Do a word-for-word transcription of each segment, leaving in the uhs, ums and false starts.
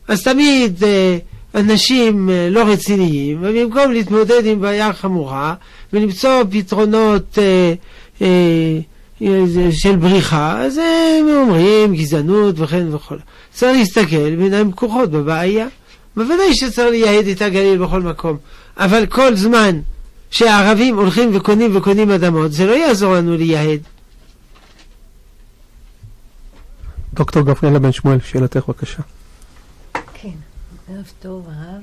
אז תמיד אה, אנשים אה, לא רציניים, ובמקום להתמודד עם בעיה חמורה ולמצוא פתרונות אה, אה, של בריחה, אז הם אומרים גזענות וכן וכל. צריך להסתכל בעיניים פקוחות בבעיה. בוודאי שצריך לייהד את הגליל בכל מקום, אבל כל זמן שהערבים הולכים וקונים וקונים אדמות, זה לא יעזור לנו לייהד. דוקטור גבריאלה בן שמואל, שאלתך בבקשה. כן, ערב טוב, הרב.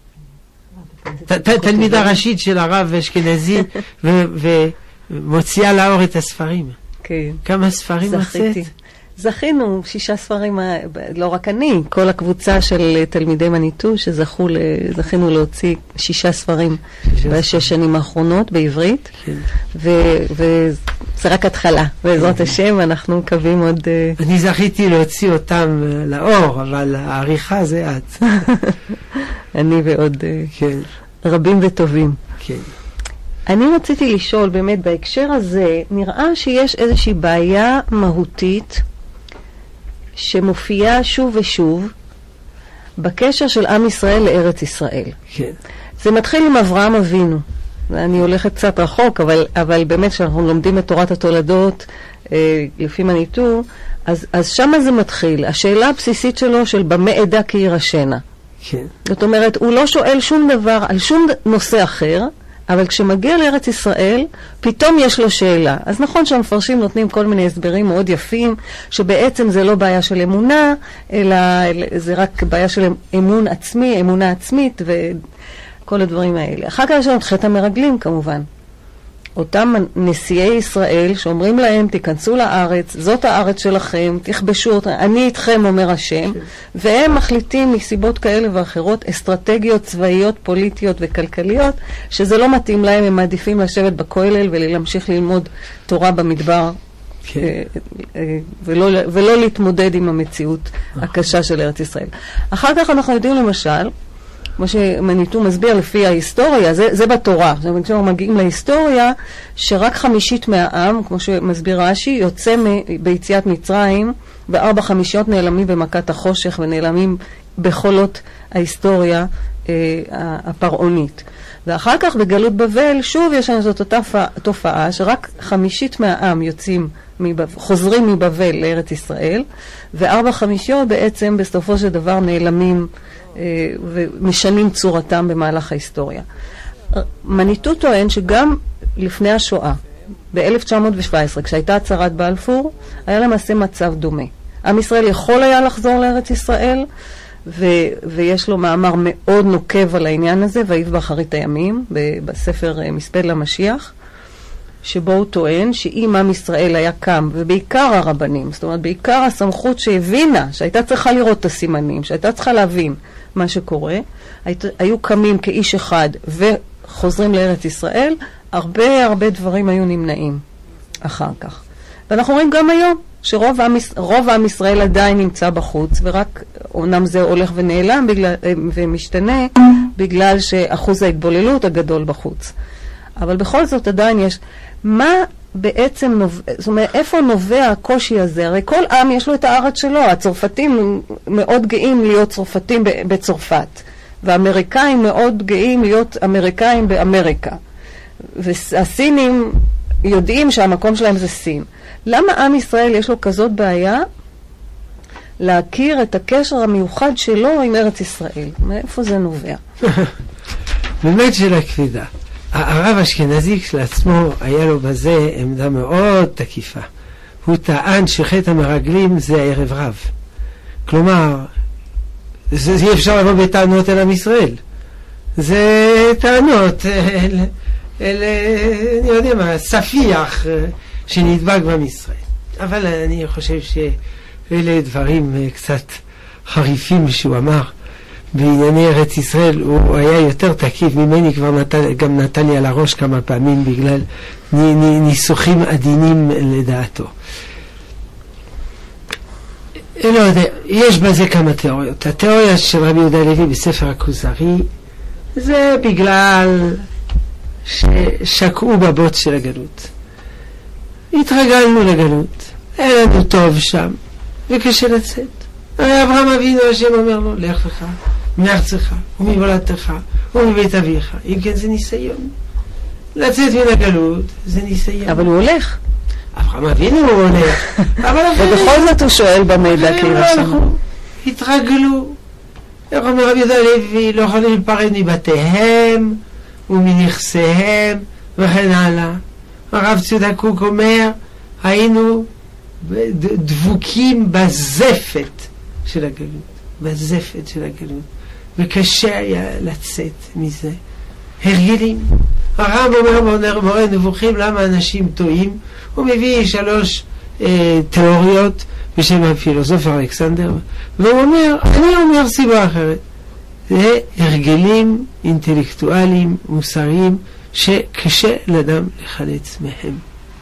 תלמידה ראשית של הרב אשכנזי ומוציאה לאור את הספרים. כן. כמה ספרים מצאת? זכינו שישה ספרים, לא רק אני, כל הקבוצה של תלמידי מניטו שזכו, זכינו להוציא שישה ספרים בשש שנים האחרונות בעברית, וזה רק התחלה, בעזרת השם אנחנו מקווים עוד... אני זכיתי להוציא אותם לאור, אבל העריכה זה את. אני ועוד רבים וטובים. כן. אני רציתי לשאול באמת בהקשר הזה, נראה שיש איזושהי בעיה מהותית שמופיעה שוב ושוב בקשר של עם ישראל לארץ ישראל. כן. זה מתחיל עם אברהם אבינו. אני הולכת קצת רחוק, אבל, אבל באמת כשאנחנו לומדים את תורת התולדות אה, לפי מניטו, אז, אז שמה זה מתחיל. השאלה הבסיסית שלו של במה עדה כי ירשנה. כן. זאת אומרת, הוא לא שואל שום דבר על שום נושא אחר, אבל כשמגיע לארץ ישראל, פתאום יש לו שאלה. אז נכון שהמפרשים נותנים כל מיני הסברים מאוד יפים, שבעצם זה לא בעיה של אמונה, אלא זה רק בעיה של אמון עצמי, אמונה עצמית וכל הדברים האלה. אחר כך יש לנו את חטא המרגלים כמובן. אותם נשיאי ישראל שאומרים להם, תיכנסו לארץ, זאת הארץ שלכם, תכבשו אותה, אני איתכם אומר השם, והם מחליטים מסיבות כאלה ואחרות, אסטרטגיות צבאיות, פוליטיות וכלכליות, שזה לא מתאים להם, הם מעדיפים לשבת בכולל ולהמשיך ללמוד תורה במדבר, ולא, ולא להתמודד עם המציאות הקשה של ארץ ישראל. אחר כך אנחנו יודעים למשל, כמו שמניטו מסביר לפי ההיסטוריה, זה, זה בתורה. זאת אומרת, אנחנו מגיעים להיסטוריה שרק חמישית מהעם, כמו שמסביר רש"י, יוצא מ, ביציאת מצרים, וארבע חמישיות נעלמים במכת החושך ונעלמים בחולות ההיסטוריה אה, הפרעונית. ואחר כך בגלות בבל, שוב יש לנו זאת אותה תופעה, שרק חמישית מהעם יוצאים, מבב, חוזרים מבבל לארץ ישראל, וארבע חמישיות בעצם בסופו של דבר נעלמים ומשנים צורתם במהלך ההיסטוריה. מניטו טוען שגם לפני השואה, ב-אלף תשע מאות שבע עשרה, כשהייתה הצהרת בלפור, היה למעשה מצב דומה. עם ישראל יכול היה לחזור לארץ ישראל, ו- ויש לו מאמר מאוד נוקב על העניין הזה, ויבא באחרית הימים, בספר מספד למשיח, שבו הוא טוען שאם עם ישראל היה קם, ובעיקר הרבנים, זאת אומרת, בעיקר הסמכות שהבינה, שהייתה צריכה לראות את הסימנים, שהייתה צריכה להבין מה שקורה, היו קמים כאיש אחד וחוזרים לארץ ישראל, הרבה הרבה דברים היו נמנעים אחר כך. ואנחנו רואים גם היום שרוב עם, רוב עם ישראל עדיין נמצא בחוץ, ורק אומנם זה הולך ונעלם בגלל, ומשתנה בגלל שאחוז ההתבוללות הגדול בחוץ. אבל בכל זאת עדיין יש, מה בעצם נובע, זאת אומרת, איפה נובע הקושי הזה? הרי כל עם יש לו את הארץ שלו, הצרפתים מאוד גאים להיות צרפתים בצרפת, והאמריקאים מאוד גאים להיות אמריקאים באמריקה, והסינים יודעים שהמקום שלהם זה סין. למה עם ישראל יש לו כזאת בעיה להכיר את הקשר המיוחד שלו עם ארץ ישראל? מאיפה זה נובע? באמת שאלה כבדה. הרב אשכנזי כשלעצמו היה לו בזה עמדה מאוד תקיפה. הוא טען שחטא המרגלים זה ערב רב. כלומר, זה, זה אי אפשר לבוא בטענות אל עם ישראל. זה טענות אל, אל, אני יודע מה, ספיח שנדבק בעם ישראל. אבל אני חושב שאלה דברים קצת חריפים שהוא אמר. בענייני ארץ ישראל הוא היה יותר תקיף ממני, כבר נתן, גם נתן לי על הראש כמה פעמים בגלל ניסוחים עדינים לדעתו. לא יודע, יש בזה כמה תיאוריות. התיאוריה של רבי יהודה הלוי בספר הכוזרי זה בגלל ששקעו בבוץ של הגלות. התרגלנו לגלות, היה לנו טוב שם וקשה לצאת. אברהם אבינו, השם אומר לו, לך לך מארצך וממולדתך ומבית אביך. אם כן זה ניסיון. לצאת מן הגלות זה ניסיון. אבל הוא הולך. אברהם אבינו הוא הולך. ובכל זאת הוא שואל במידע כי רשם. התרגלו. איך אומר רבי יהודה הלוי, לא יכולים להיפרד מבתיהם ומנכסיהם וכן הלאה. הרב ציודה קוק אומר, היינו דבוקים בזפת של הגלות, בזפת של הגלות, וקשה היה לצאת מזה. הרגלים. הרב אומר מורה נבוכים למה אנשים טועים, הוא מביא שלוש אה, תיאוריות בשם הפילוסוף אלכסנדר, והוא אומר, אני אומר סיבה אחרת, זה הרגלים אינטלקטואליים מוסריים שקשה לאדם לחלץ מהם.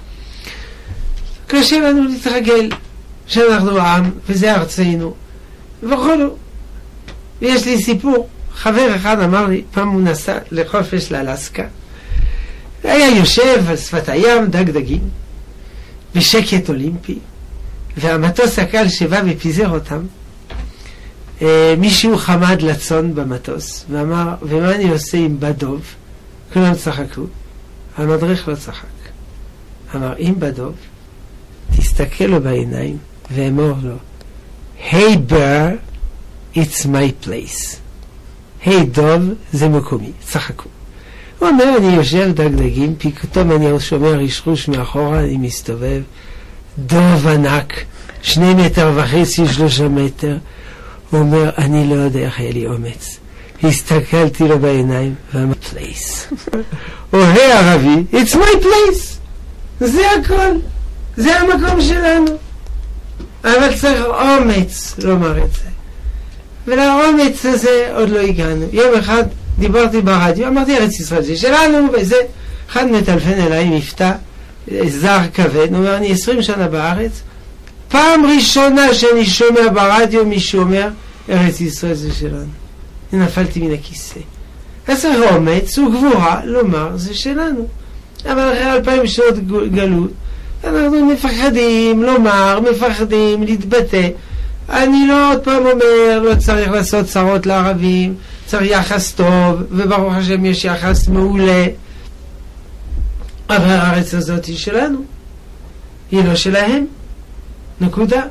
קשה לנו להתרגל שאנחנו עם וזה ארצנו וכולו. ויש לי סיפור, חבר אחד אמר לי, פעם הוא נסע לחופש לאלסקה, היה יושב על שפת הים דג דגים בשקט אולימפי, והמטוס הקל שבא ופיזר אותם, אה, מישהו חמד לצון במטוס ואמר, ומה אני עושה עם בדוב? כולם צחקו, המדריך לא צחק, אמר, אם בדוב תסתכל לו בעיניים ואמור לו, היי בר, it's my place. היי דוב, זה מקומי. צחקו. הוא אומר, אני יושב דג דגים, פתאום אני שומע רשרוש מאחורה, אני מסתובב, דוב ענק, שני מטר וחצי, שלושה מטר. הוא אומר, אני לא יודע איך היה לי אומץ. הסתכלתי לו בעיניים, ואמר, place. או היי ערבי, it's my place. זה הכל. זה המקום שלנו. אבל צריך אומץ לומר את זה. ולאומץ הזה עוד לא הגענו. יום אחד דיברתי ברדיו, אמרתי ארץ ישראל זה שלנו, וזה אחד מטלפן אליי מבטא זר כבד, הוא אומר, אני עשרים שנה בארץ, פעם ראשונה שאני שומע ברדיו מישהו אומר ארץ ישראל זה שלנו. נפלתי מן הכיסא. אז צריך אומץ וגבורה לומר זה שלנו. אבל אחרי אלפיים שנות גלות אנחנו מפחדים לומר, מפחדים להתבטא. אני לא עוד פעם אומר, לא צריך לעשות צרות לערבים, צריך יחס טוב, וברוך השם יש יחס מעולה. אבל הארץ הזאת היא שלנו, היא לא שלהם. נקודה.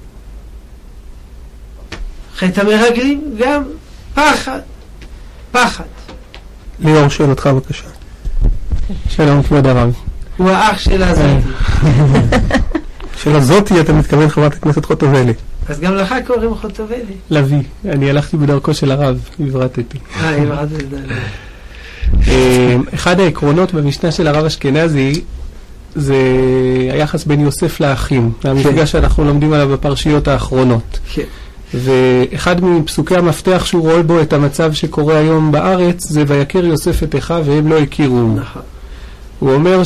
חטא המרגלים גם פחד. פחד. ליאור, שאלתך בבקשה. שלום כבוד הרב. הוא האח של הזאתי. של הזאתי אתה מתכוון חברת הכנסת חוטובלי. אז גם לך קוראים חוטובלי. לוי, אני הלכתי בדרכו של הרב, הברטתי. אה, הברטתי. אחד העקרונות במשנה של הרב אשכנזי זה היחס בין יוסף לאחים. זה המפגש שאנחנו לומדים עליו בפרשיות האחרונות. כן. ואחד מפסוקי המפתח שהוא רואה בו את המצב שקורה היום בארץ זה ויקר יוסף את אחיו והם לא הכירו. נכון. הוא אומר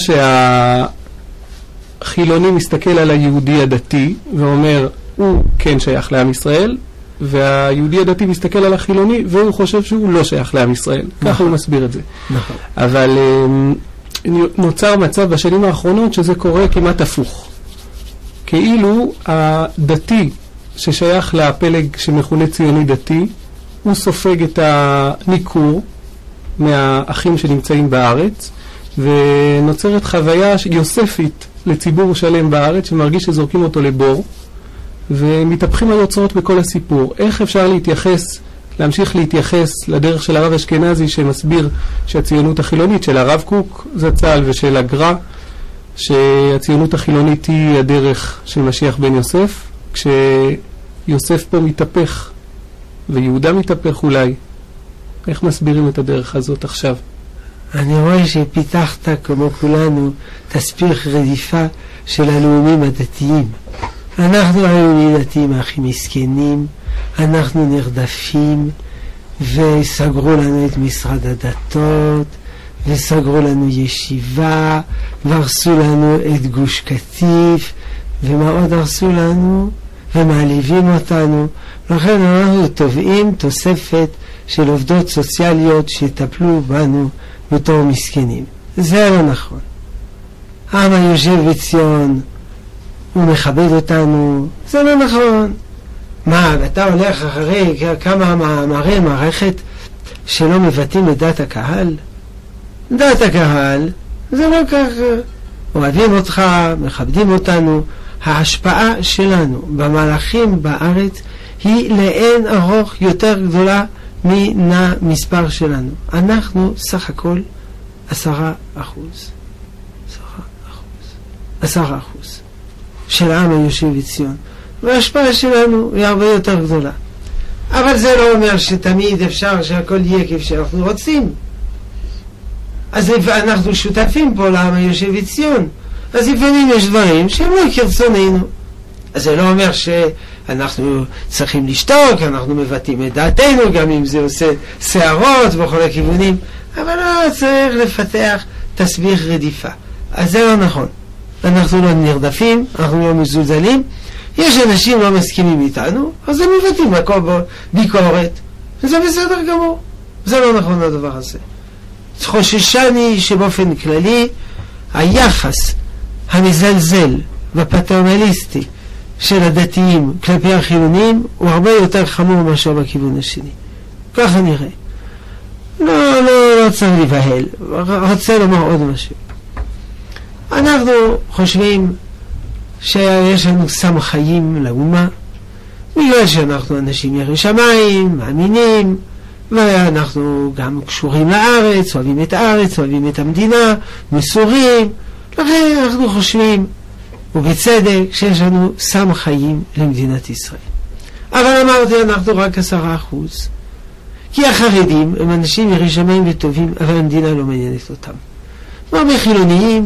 שהחילוני מסתכל על היהודי הדתי ואומר הוא כן שייך לעם ישראל, והיהודי הדתי מסתכל על החילוני והוא חושב שהוא לא שייך לעם ישראל. נכון. ככה הוא מסביר את זה. נכון. אבל נוצר מצב בשנים האחרונות שזה קורה כמעט הפוך. כאילו הדתי ששייך לפלג שמכונה ציוני דתי, הוא סופג את הניכור מהאחים שנמצאים בארץ, ונוצרת חוויה יוספית לציבור שלם בארץ, שמרגיש שזורקים אותו לבור, ומתהפכים היוצרות בכל הסיפור. איך אפשר להתייחס, להמשיך להתייחס לדרך של הרב אשכנזי, שמסביר שהציונות החילונית של הרב קוק זצ"ל ושל הגר"א, שהציונות החילונית היא הדרך של משיח בן יוסף, כשיוסף פה מתהפך ויהודה מתהפך אולי. איך מסבירים את הדרך הזאת עכשיו? אני רואה שפיתחת כמו כולנו תספיך רדיפה של הלאומים הדתיים. אנחנו הלאומים הדתיים הכי מסכנים, אנחנו נרדפים, וסגרו לנו את משרד הדתות, וסגרו לנו ישיבה, והרסו לנו את גוש קטיף, ומה עוד הרסו לנו? ומעליבים אותנו. לכן אנחנו תובעים תוספת של עובדות סוציאליות שיטפלו בנו בתור מסכנים. זה לא נכון. העם היושב בציון הוא מכבד אותנו, זה לא נכון. מה, אתה הולך אחרי כמה מאמרי מערכת שלא מבטאים את דעת הקהל? דעת הקהל זה לא ככה. אוהבים אותך, מכבדים אותנו. ההשפעה שלנו במהלכים בארץ היא לאין ארוך יותר גדולה מן המספר שלנו. אנחנו סך הכל עשרה אחוז. עשרה אחוז. עשרה אחוז של העם היושב בציון. וההשפעה שלנו היא הרבה יותר גדולה. אבל זה לא אומר שתמיד אפשר שהכל יהיה כפי שאנחנו רוצים. אז אנחנו שותפים פה לעם היושב בציון. אז לפעמים יש דברים שהם לא כרצוננו. אז זה לא אומר שאנחנו צריכים לשתוק, אנחנו מבטאים את דעתנו, גם אם זה עושה שערות בכל הכיוונים, אבל לא צריך לפתח תסביך רדיפה. אז זה לא נכון. אנחנו לא נרדפים, אנחנו לא מזולזלים. יש אנשים לא מסכימים איתנו, אז הם מבטאים ביקורת. וזה בסדר גמור. זה לא נכון הדבר הזה. חוששני שבאופן כללי היחס המזלזל והפטרנליסטי של הדתיים כלפי החילונים הוא הרבה יותר חמור מאשר בכיוון השני. ככה נראה. לא, לא, לא צריך לבהל. רוצה לומר עוד משהו. אנחנו חושבים שיש לנו סם חיים לאומה, בגלל שאנחנו אנשים יראי שמיים, מאמינים, ואנחנו גם קשורים לארץ, אוהבים את הארץ, אוהבים את המדינה, מסורים. לכן אנחנו חושבים, ובצדק, שיש לנו סם חיים למדינת ישראל. אבל אמרתי, אנחנו רק עשרה אחוז. כי החרדים הם אנשים יראי שמיים וטובים, אבל המדינה לא מעניינת אותם. הרבה חילוניים,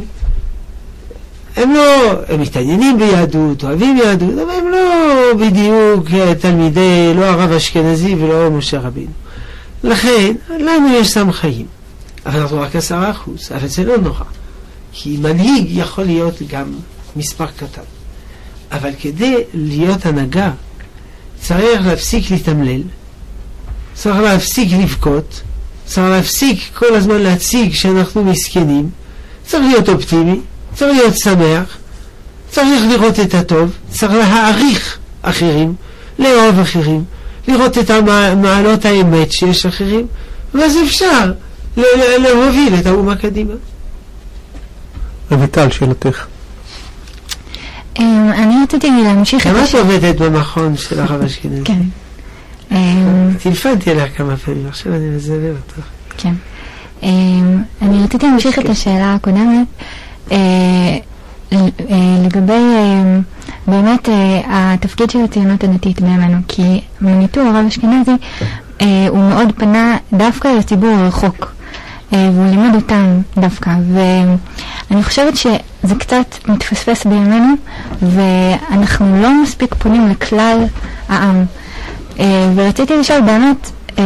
הם לא, הם מתעניינים ביהדות, אוהבים יהדות, אבל הם לא בדיוק תלמידי, לא הרב אשכנזי ולא משה רבינו. לכן, לנו יש סם חיים. אבל אנחנו רק עשרה אחוז, אבל זה לא נורא. כי מנהיג יכול להיות גם מספר קטן. אבל כדי להיות הנהגה, צריך להפסיק להתמלל, צריך להפסיק לבכות, צריך להפסיק כל הזמן להציג שאנחנו מסכנים, צריך להיות אופטימי, צריך להיות שמח, צריך לראות את הטוב, צריך להעריך אחרים, לאהוב אחרים, לראות את המעלות האמת שיש אחרים, ואז אפשר להוביל את האומה קדימה. אביטל, שאלתך. אני רציתי להמשיך את השאלה. למה את עובדת במכון של הרב אשכנזי? כן. טלפנתי עליה כמה פעמים, עכשיו אני מזווה אותך. כן. אני רציתי להמשיך את השאלה הקודמת לגבי באמת התפקיד של הציונות הדתית בימינו, כי מניטו הרב אשכנזי הוא מאוד פנה דווקא לציבור הרחוק, והוא לימד אותם דווקא, ואני חושבת שזה קצת מתפספס בימינו, ואנחנו לא מספיק פונים לכלל העם. ורציתי לשאול באמת,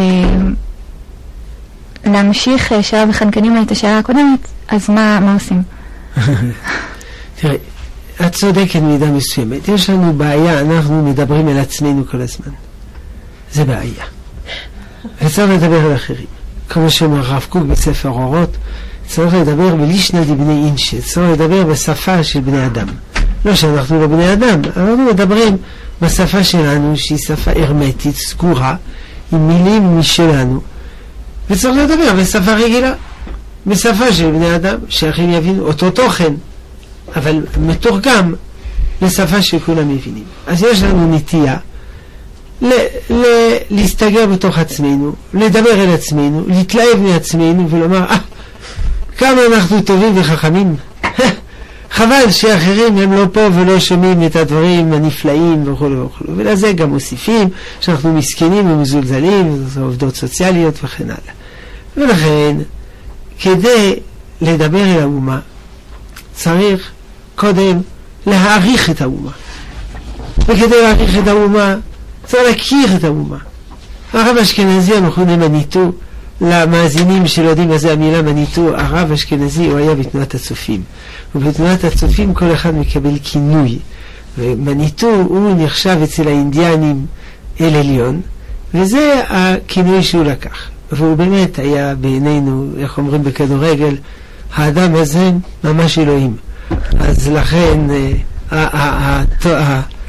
להמשיך שלב אחד קדימה את השאלה הקודמת, אז מה, מה עושים? תראי, את צודקת מידה מסוימת. יש לנו בעיה, אנחנו מדברים על עצמנו כל הזמן. זה בעיה. וצריך לדבר על אחרים. כמו שאומר הרב קוק בספר אורות, צריך לדבר בלישנא דבני אינשי, צריך לדבר בשפה של בני אדם. לא שאנחנו לא בני אדם, אנחנו מדברים בשפה שלנו, שהיא שפה הרמטית, סגורה, עם מילים משלנו. וצריך לדבר בשפה רגילה, בשפה של בני אדם, שאחרים יבינו אותו תוכן, אבל מתורגם לשפה שכולם מבינים. אז יש לנו נטייה ל- ל- להסתגר בתוך עצמנו, לדבר אל עצמנו, להתלהב מעצמנו ולומר, אה, כמה אנחנו טובים וחכמים. חבל שאחרים הם לא פה ולא שומעים את הדברים הנפלאים וכו' וכו'. ולזה גם מוסיפים שאנחנו מסכנים ומזולזלים, עובדות סוציאליות וכן הלאה. ולכן, כדי לדבר אל האומה, צריך קודם להעריך את האומה. וכדי להעריך את האומה, צריך להכיר את האומה. הרב אשכנזי המכונה מניטו, למאזינים שלא יודעים מה זה המילה מניטו, הרב אשכנזי הוא היה בתנועת הצופים. ובתנועת הצופים כל אחד מקבל כינוי. ומניטו הוא נחשב אצל האינדיאנים אל עליון, וזה הכינוי שהוא לקח. והוא באמת היה בעינינו, איך אומרים בכדורגל, האדם הזה ממש אלוהים. אז לכן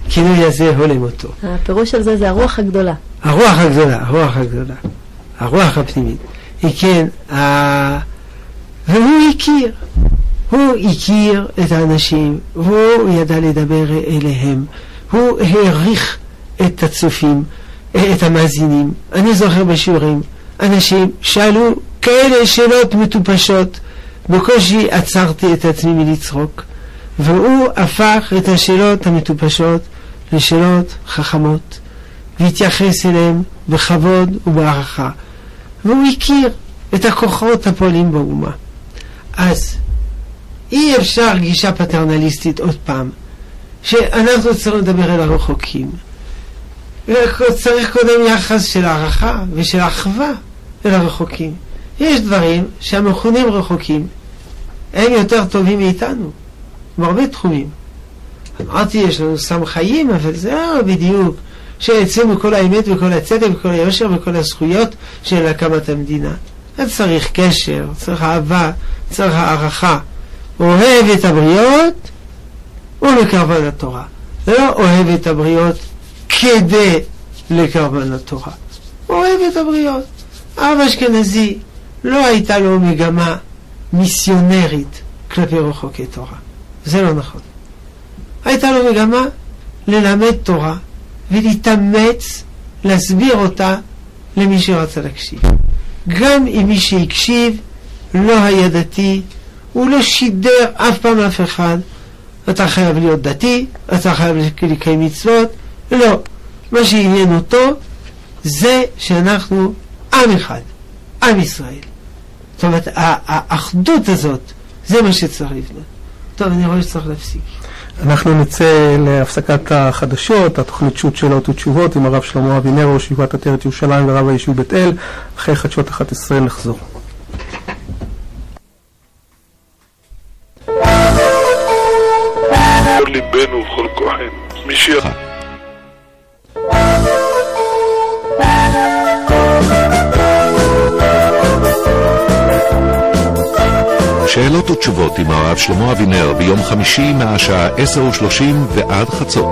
כינוי הזה הולם אותו. הפירוש של זה זה הרוח הגדולה. הרוח הגדולה, הרוח הגדולה, הרוח הפנימית. היא כן, ה... והוא הכיר, הוא הכיר את האנשים, הוא ידע לדבר אליהם, הוא העריך את הצופים, את המאזינים. אני זוכר בשיעורים, אנשים שאלו כאלה שאלות מטופשות, בקושי עצרתי את עצמי מלצחוק, והוא הפך את השאלות המטופשות לשאלות חכמות, והתייחס אליהם בכבוד ובערכה, והוא הכיר את הכוחות הפועלים באומה. אז אי אפשר גישה פטרנליסטית עוד פעם, שאנחנו צריכים לדבר אל הרחוקים. צריך קודם יחס של הערכה ושל אחווה אל הרחוקים. יש דברים שהמכונים רחוקים, הם יותר טובים מאיתנו, בהרבה תחומים. אמרתי, יש לנו סם חיים, אבל זה לא בדיוק שאצלנו כל האמת וכל הצדק וכל היושר וכל הזכויות של הקמת המדינה. אז צריך קשר, צריך אהבה, צריך הערכה. אוהב את הבריות ולקרבן התורה. זה לא אוהב את הבריות כדי לקרבן התורה. אוהב את הבריות. הרב אשכנזי לא הייתה לו מגמה מיסיונרית כלפי רחוקי תורה. זה לא נכון. הייתה לו מגמה ללמד תורה ולהתאמץ להסביר אותה למי שרצה להקשיב. גם אם מי שהקשיב לא היה דתי, הוא לא שידר אף פעם אף אחד, אתה חייב להיות דתי, אתה חייב לקיים מצוות. לא. מה שעניין אותו זה שאנחנו עם אחד, עם ישראל. זאת אומרת, האחדות הזאת, זה מה שצריך לבנות. טוב, אני רואה שצריך להפסיק. אנחנו נצא להפסקת החדשות, התוכנית שו"ת שאלות ותשובות עם הרב שלמה אבינר, ראש ישיבת עטרת ירושלים ורב היישוב בית אל. אחרי חדשות אחת עשרה נחזור. ליבנו וכל כוחנו, משיח. שאלות ותשובות עם הרב שלמה אבינר ביום חמישי מהשעה עשר ושלושים ועד חצות.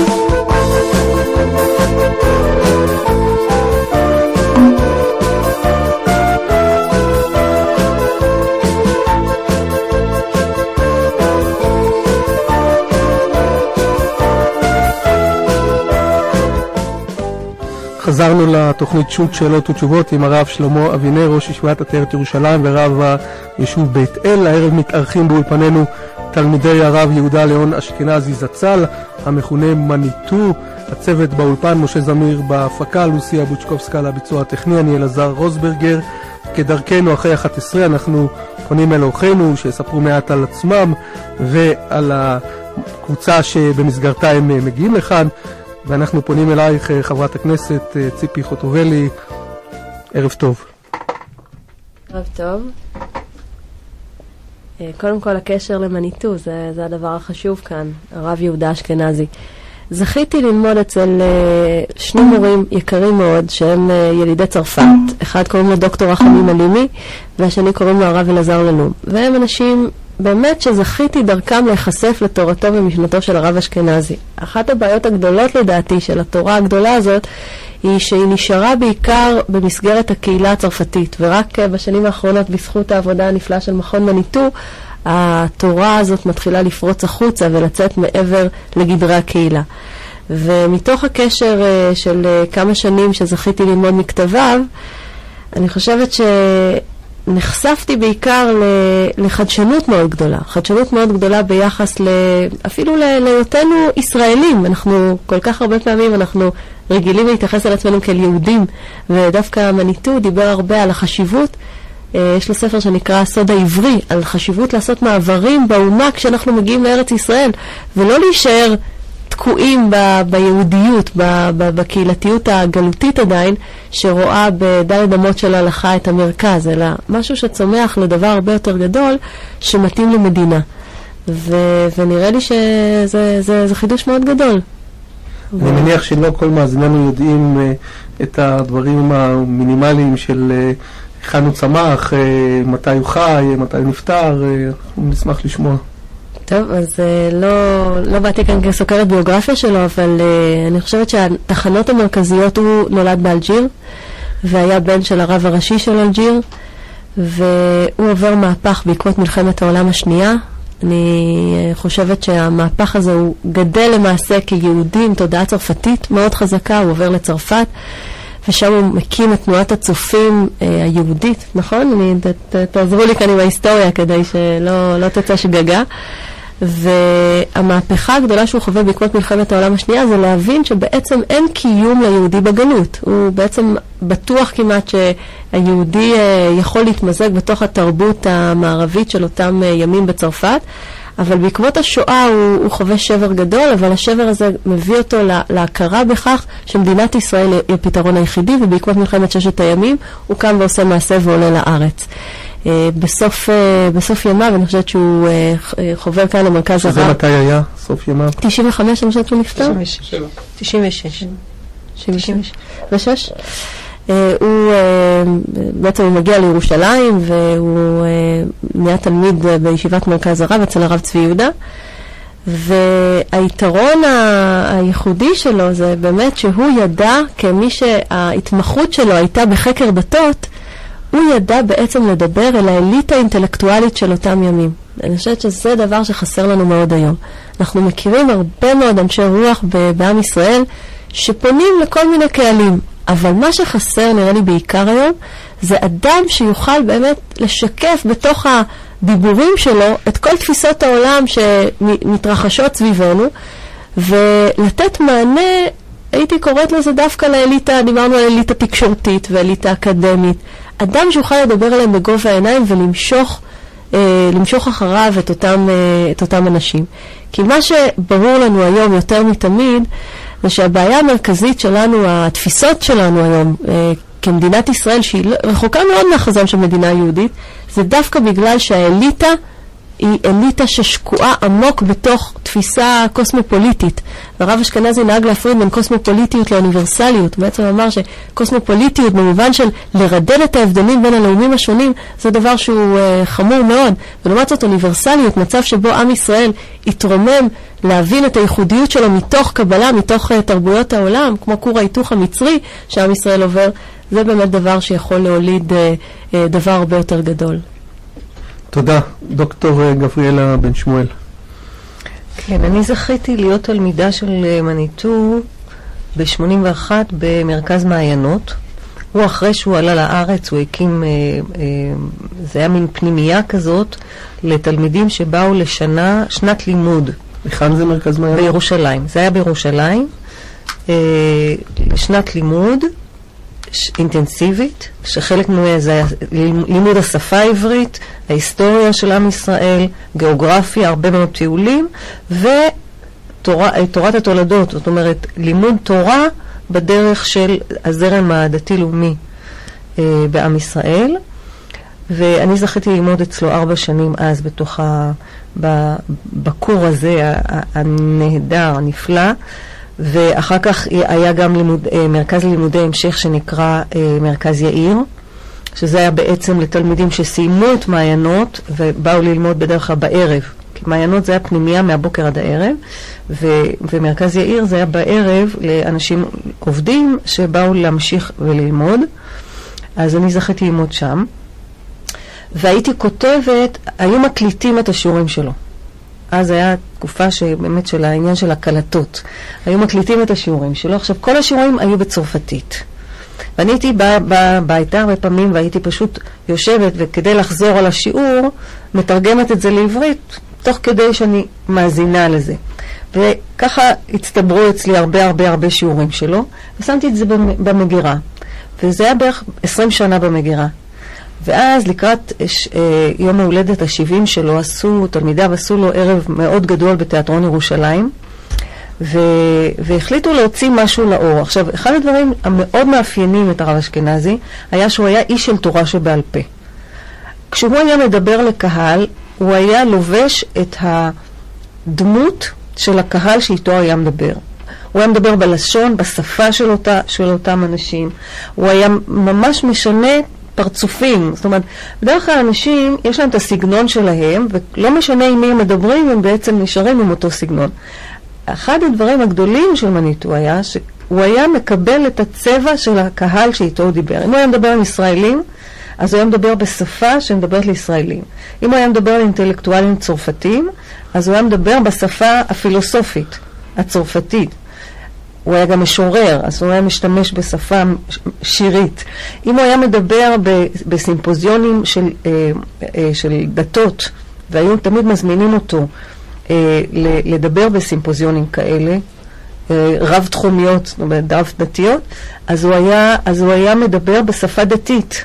חזרנו לתוכנית שו"ת שאלות ותשובות עם הרב שלמה אבינר, ראש ישיבת עטרת ירושלים ורב היישוב בית אל. הערב מתארחים באולפנינו תלמידי הרב יהודה ליאון אשכנזי זצ"ל, המכונה מניטו. הצוות באולפן: משה זמיר בהפקה, לוסיה בוצ'קובסקה לביצוע הטכני, אני אלעזר רוסברגר. כדרכנו אחרי אחת עשרה אנחנו פונים אל אורחינו שיספרו מעט על עצמם ועל הקבוצה שבמסגרתה הם מגיעים לכאן. ואנחנו פונים אלייך, חברת הכנסת ציפי חוטובלי. ערב טוב. ערב טוב. קודם כל, הקשר למניטו, זה, זה הדבר החשוב כאן, הרב יהודה אשכנזי. זכיתי ללמוד אצל שני מורים יקרים מאוד, שהם ילידי צרפת. אחד קוראים לו דוקטור רחמים אלימי, והשני קוראים לו הרב אלעזר ללום. והם אנשים באמת שזכיתי דרכם להיחשף לתורתו ומשנתו של הרב אשכנזי. אחת הבעיות הגדולות לדעתי של התורה הגדולה הזאת, היא שהיא נשארה בעיקר במסגרת הקהילה הצרפתית, ורק בשנים האחרונות בזכות העבודה הנפלאה של מכון מניטו, התורה הזאת מתחילה לפרוץ החוצה ולצאת מעבר לגדרי הקהילה. ומתוך הקשר של כמה שנים שזכיתי ללמוד מכתביו, אני חושבת שנחשפתי בעיקר לחדשנות מאוד גדולה. חדשנות מאוד גדולה ביחס אפילו להיותנו ישראלים. אנחנו כל כך הרבה פעמים אנחנו רגילים להתייחס על עצמנו כאל יהודים, ודווקא מניטו דיבר הרבה על החשיבות. יש לו ספר שנקרא הסוד העברי, על חשיבות לעשות מעברים באומה כשאנחנו מגיעים לארץ ישראל, ולא להישאר תקועים ב- ביהודיות, ב- ב- בקהילתיות הגלותית עדיין, שרואה בדלת אמות של ההלכה את המרכז, אלא משהו שצומח לדבר הרבה יותר גדול, שמתאים למדינה. ו- ונראה לי שזה זה, זה חידוש מאוד גדול. אני מניח שלא כל מאזיננו יודעים את הדברים המינימליים של היכן הוא צמח, מתי הוא חי, מתי הוא נפטר. נשמח לשמוע. טוב, אז לא, לא באתי כאן כסוקרת ביוגרפיה שלו, אבל אני חושבת שהתחנות המרכזיות, הוא נולד באלג'יר, והיה בן של הרב הראשי של אלג'יר, והוא עובר מהפך בעקבות מלחמת העולם השנייה. אני חושבת שהמהפך הזה הוא גדל למעשה כיהודי עם תודעה צרפתית מאוד חזקה, הוא עובר לצרפת, ושם הוא מקים את תנועת הצופים אה, היהודית, נכון? אני, ת, ת, תעזרו לי כאן עם ההיסטוריה כדי שלא לא תצא שגגה. והמהפכה הגדולה שהוא חווה בעקבות מלחמת העולם השנייה זה להבין שבעצם אין קיום ליהודי בגלות. הוא בעצם בטוח כמעט שהיהודי אה, יכול להתמזג בתוך התרבות המערבית של אותם אה, ימים בצרפת, אבל בעקבות השואה הוא, הוא חווה שבר גדול, אבל השבר הזה מביא אותו לה, להכרה בכך שמדינת ישראל היא הפתרון היחידי, ובעקבות מלחמת ששת הימים הוא קם ועושה מעשה ועולה לארץ. Uh, בסוף, uh, בסוף ימיו, אני חושבת שהוא uh, חובר כאן למרכז הרב. שזה מתי היה? סוף ימיו? תשעים וחמש, אני חושבת שהוא נפטר? תשעים ושש. תשעים ושש. Uh, הוא uh, בעצם הוא מגיע לירושלים, והוא uh, נהיה תלמיד uh, בישיבת מרכז הרב אצל הרב צבי יהודה, והיתרון ה- הייחודי שלו זה באמת שהוא ידע, כמי שההתמחות שלו הייתה בחקר דתות, הוא ידע בעצם לדבר אל האליטה האינטלקטואלית של אותם ימים. אני חושבת שזה דבר שחסר לנו מאוד היום. אנחנו מכירים הרבה מאוד אנשי רוח ב- בעם ישראל שפונים לכל מיני קהלים, אבל מה שחסר נראה לי בעיקר היום זה אדם שיוכל באמת לשקף בתוך הדיבורים שלו את כל תפיסות העולם שמתרחשות סביבנו, ולתת מענה, הייתי קוראת לזה דווקא לאליטה, דיברנו על אליטה תקשורתית ואליטה אקדמית, אדם שיוכל לדבר עליהם בגובה העיניים ולמשוך אה, למשוך אחריו את אותם, אה, את אותם אנשים. כי מה שברור לנו היום יותר מתמיד, זה שהבעיה המרכזית שלנו, התפיסות שלנו היום, אה, כמדינת ישראל, שהיא רחוקה מאוד מהחזון של מדינה יהודית, זה דווקא בגלל שהאליטה היא אליטה ששקועה עמוק בתוך תפיסה קוסמופוליטית. הרב אשכנזי נהג להפריד בין קוסמופוליטיות לאוניברסליות. הוא בעצם אמר שקוסמופוליטיות במובן של לרדד את ההבדלים בין הלאומים השונים, זה דבר שהוא uh, חמור מאוד. ולעומת זאת אוניברסליות, מצב שבו עם ישראל יתרומם להבין את הייחודיות שלו מתוך קבלה, מתוך uh, תרבויות העולם, כמו כור ההיתוך המצרי שעם ישראל עובר, זה באמת דבר שיכול להוליד uh, uh, דבר הרבה יותר גדול. תודה. דוקטור גבריאלה בן שמואל. כן, אני זכיתי להיות תלמידה של מניטו ב-שמונים ואחת במרכז מעיינות. הוא אחרי שהוא עלה לארץ, הוא הקים, אה, אה, זה היה מין פנימייה כזאת לתלמידים שבאו לשנה, שנת לימוד. היכן זה מרכז מעיינות? בירושלים. זה היה בירושלים. אה, שנת לימוד אינטנסיבית, שחלק מזה זה לימוד השפה העברית, ההיסטוריה של עם ישראל, גיאוגרפיה, הרבה מאוד טיולים, ותורת התולדות, זאת אומרת, לימוד תורה בדרך של הזרם הדתי-לאומי אה, בעם ישראל. ואני זכיתי ללמוד אצלו ארבע שנים אז בתוך ה... בקור הזה הנהדר, הנפלא, ואחר כך היה גם לימוד, מרכז לימודי המשך שנקרא מרכז יאיר, שזה היה בעצם לתלמידים שסיימו את מעיינות ובאו ללמוד בדרך כלל בערב, כי מעיינות זה היה פנימיה מהבוקר עד הערב, ו- ומרכז יאיר זה היה בערב לאנשים עובדים שבאו להמשיך וללמוד. אז אני זכיתי ללמוד שם, והייתי כותבת, היו מקליטים את השיעורים שלו. אז היה תקופה שבאמת של העניין של הקלטות. היו מקליטים את השיעורים שלו. עכשיו, כל השיעורים היו בצרפתית. ואני הייתי ביתה הרבה פעמים, והייתי פשוט יושבת, וכדי לחזור על השיעור, מתרגמת את זה לעברית, תוך כדי שאני מאזינה לזה. וככה הצטברו אצלי הרבה הרבה הרבה שיעורים שלו, ושמתי את זה במגירה. וזה היה בערך עשרים שנה במגירה. ואז לקראת אה, יום ההולדת ה-שבעים שלו, עשו, תלמידיו עשו לו ערב מאוד גדול בתיאטרון ירושלים, ו, והחליטו להוציא משהו לאור. עכשיו, אחד הדברים המאוד מאפיינים את הרב אשכנזי, היה שהוא היה איש של תורה שבעל פה. כשהוא היה מדבר לקהל, הוא היה לובש את הדמות של הקהל שאיתו היה מדבר. הוא היה מדבר בלשון, בשפה של, אותה, של אותם אנשים. הוא היה ממש משנה פרצופים. זאת אומרת, בדרך כלל אנשים, יש להם את הסגנון שלהם, ולא משנה עם מי הם מדברים, הם בעצם נשארים עם אותו סגנון. אחד הדברים הגדולים של מניטו היה, שהוא היה מקבל את הצבע של הקהל שאיתו הוא דיבר. אם הוא היה מדבר עם ישראלים, אז הוא היה מדבר בשפה שמדברת לישראלים. אם הוא היה מדבר על אינטלקטואלים צרפתיים, אז הוא היה מדבר בשפה הפילוסופית, הצרפתית. הוא היה גם משורר, אז הוא היה משתמש בשפה שירית. אם הוא היה מדבר בסימפוזיונים של, של דתות, והיו תמיד מזמינים אותו לדבר בסימפוזיונים כאלה, רב תחומיות, זאת אומרת, רב דתיות, אז הוא היה, אז הוא היה מדבר בשפה דתית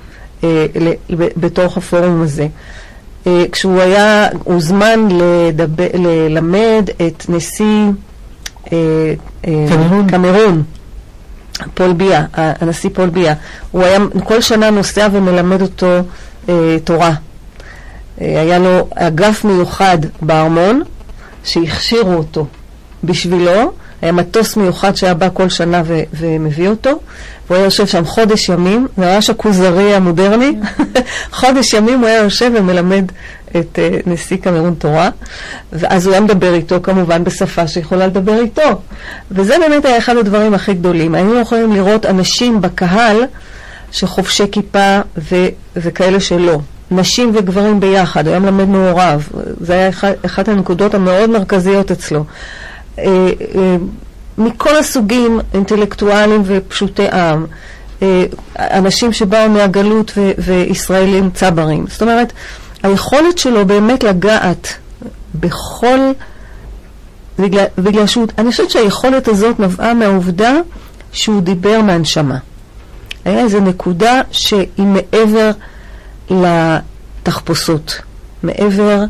בתוך הפורום הזה. כשהוא היה, הוא זמן לדבר, ללמד את נשיא קמרון. קמרון, פול ביה, הנשיא פול ביה. הוא היה כל שנה נוסע ומלמד אותו אה, תורה. אה, היה לו אגף מיוחד בארמון שהכשירו אותו בשבילו. היה מטוס מיוחד שהיה בא כל שנה ו- ומביא אותו. והוא היה יושב שם חודש ימים, זה ממש הכוזרי המודרני. חודש ימים הוא היה יושב ומלמד את uh, נשיא קמרון תורה, ואז הוא היה מדבר איתו כמובן בשפה שיכולה לדבר איתו. וזה באמת היה אחד הדברים הכי גדולים. היינו יכולים לראות אנשים בקהל שחובשי כיפה ו- וכאלה שלא. נשים וגברים ביחד, הוא היה מלמד מעורב. זה היה אחד, אחת הנקודות המאוד מרכזיות אצלו. Uh, uh, מכל הסוגים, אינטלקטואלים ופשוטי עם, uh, אנשים שבאו מהגלות ו- וישראלים צברים. זאת אומרת, היכולת שלו באמת לגעת בכל, בגלל, בגלל שהוא, אני חושבת שהיכולת הזאת נבעה מהעובדה שהוא דיבר מהנשמה. היה איזו נקודה שהיא מעבר לתחפושות, מעבר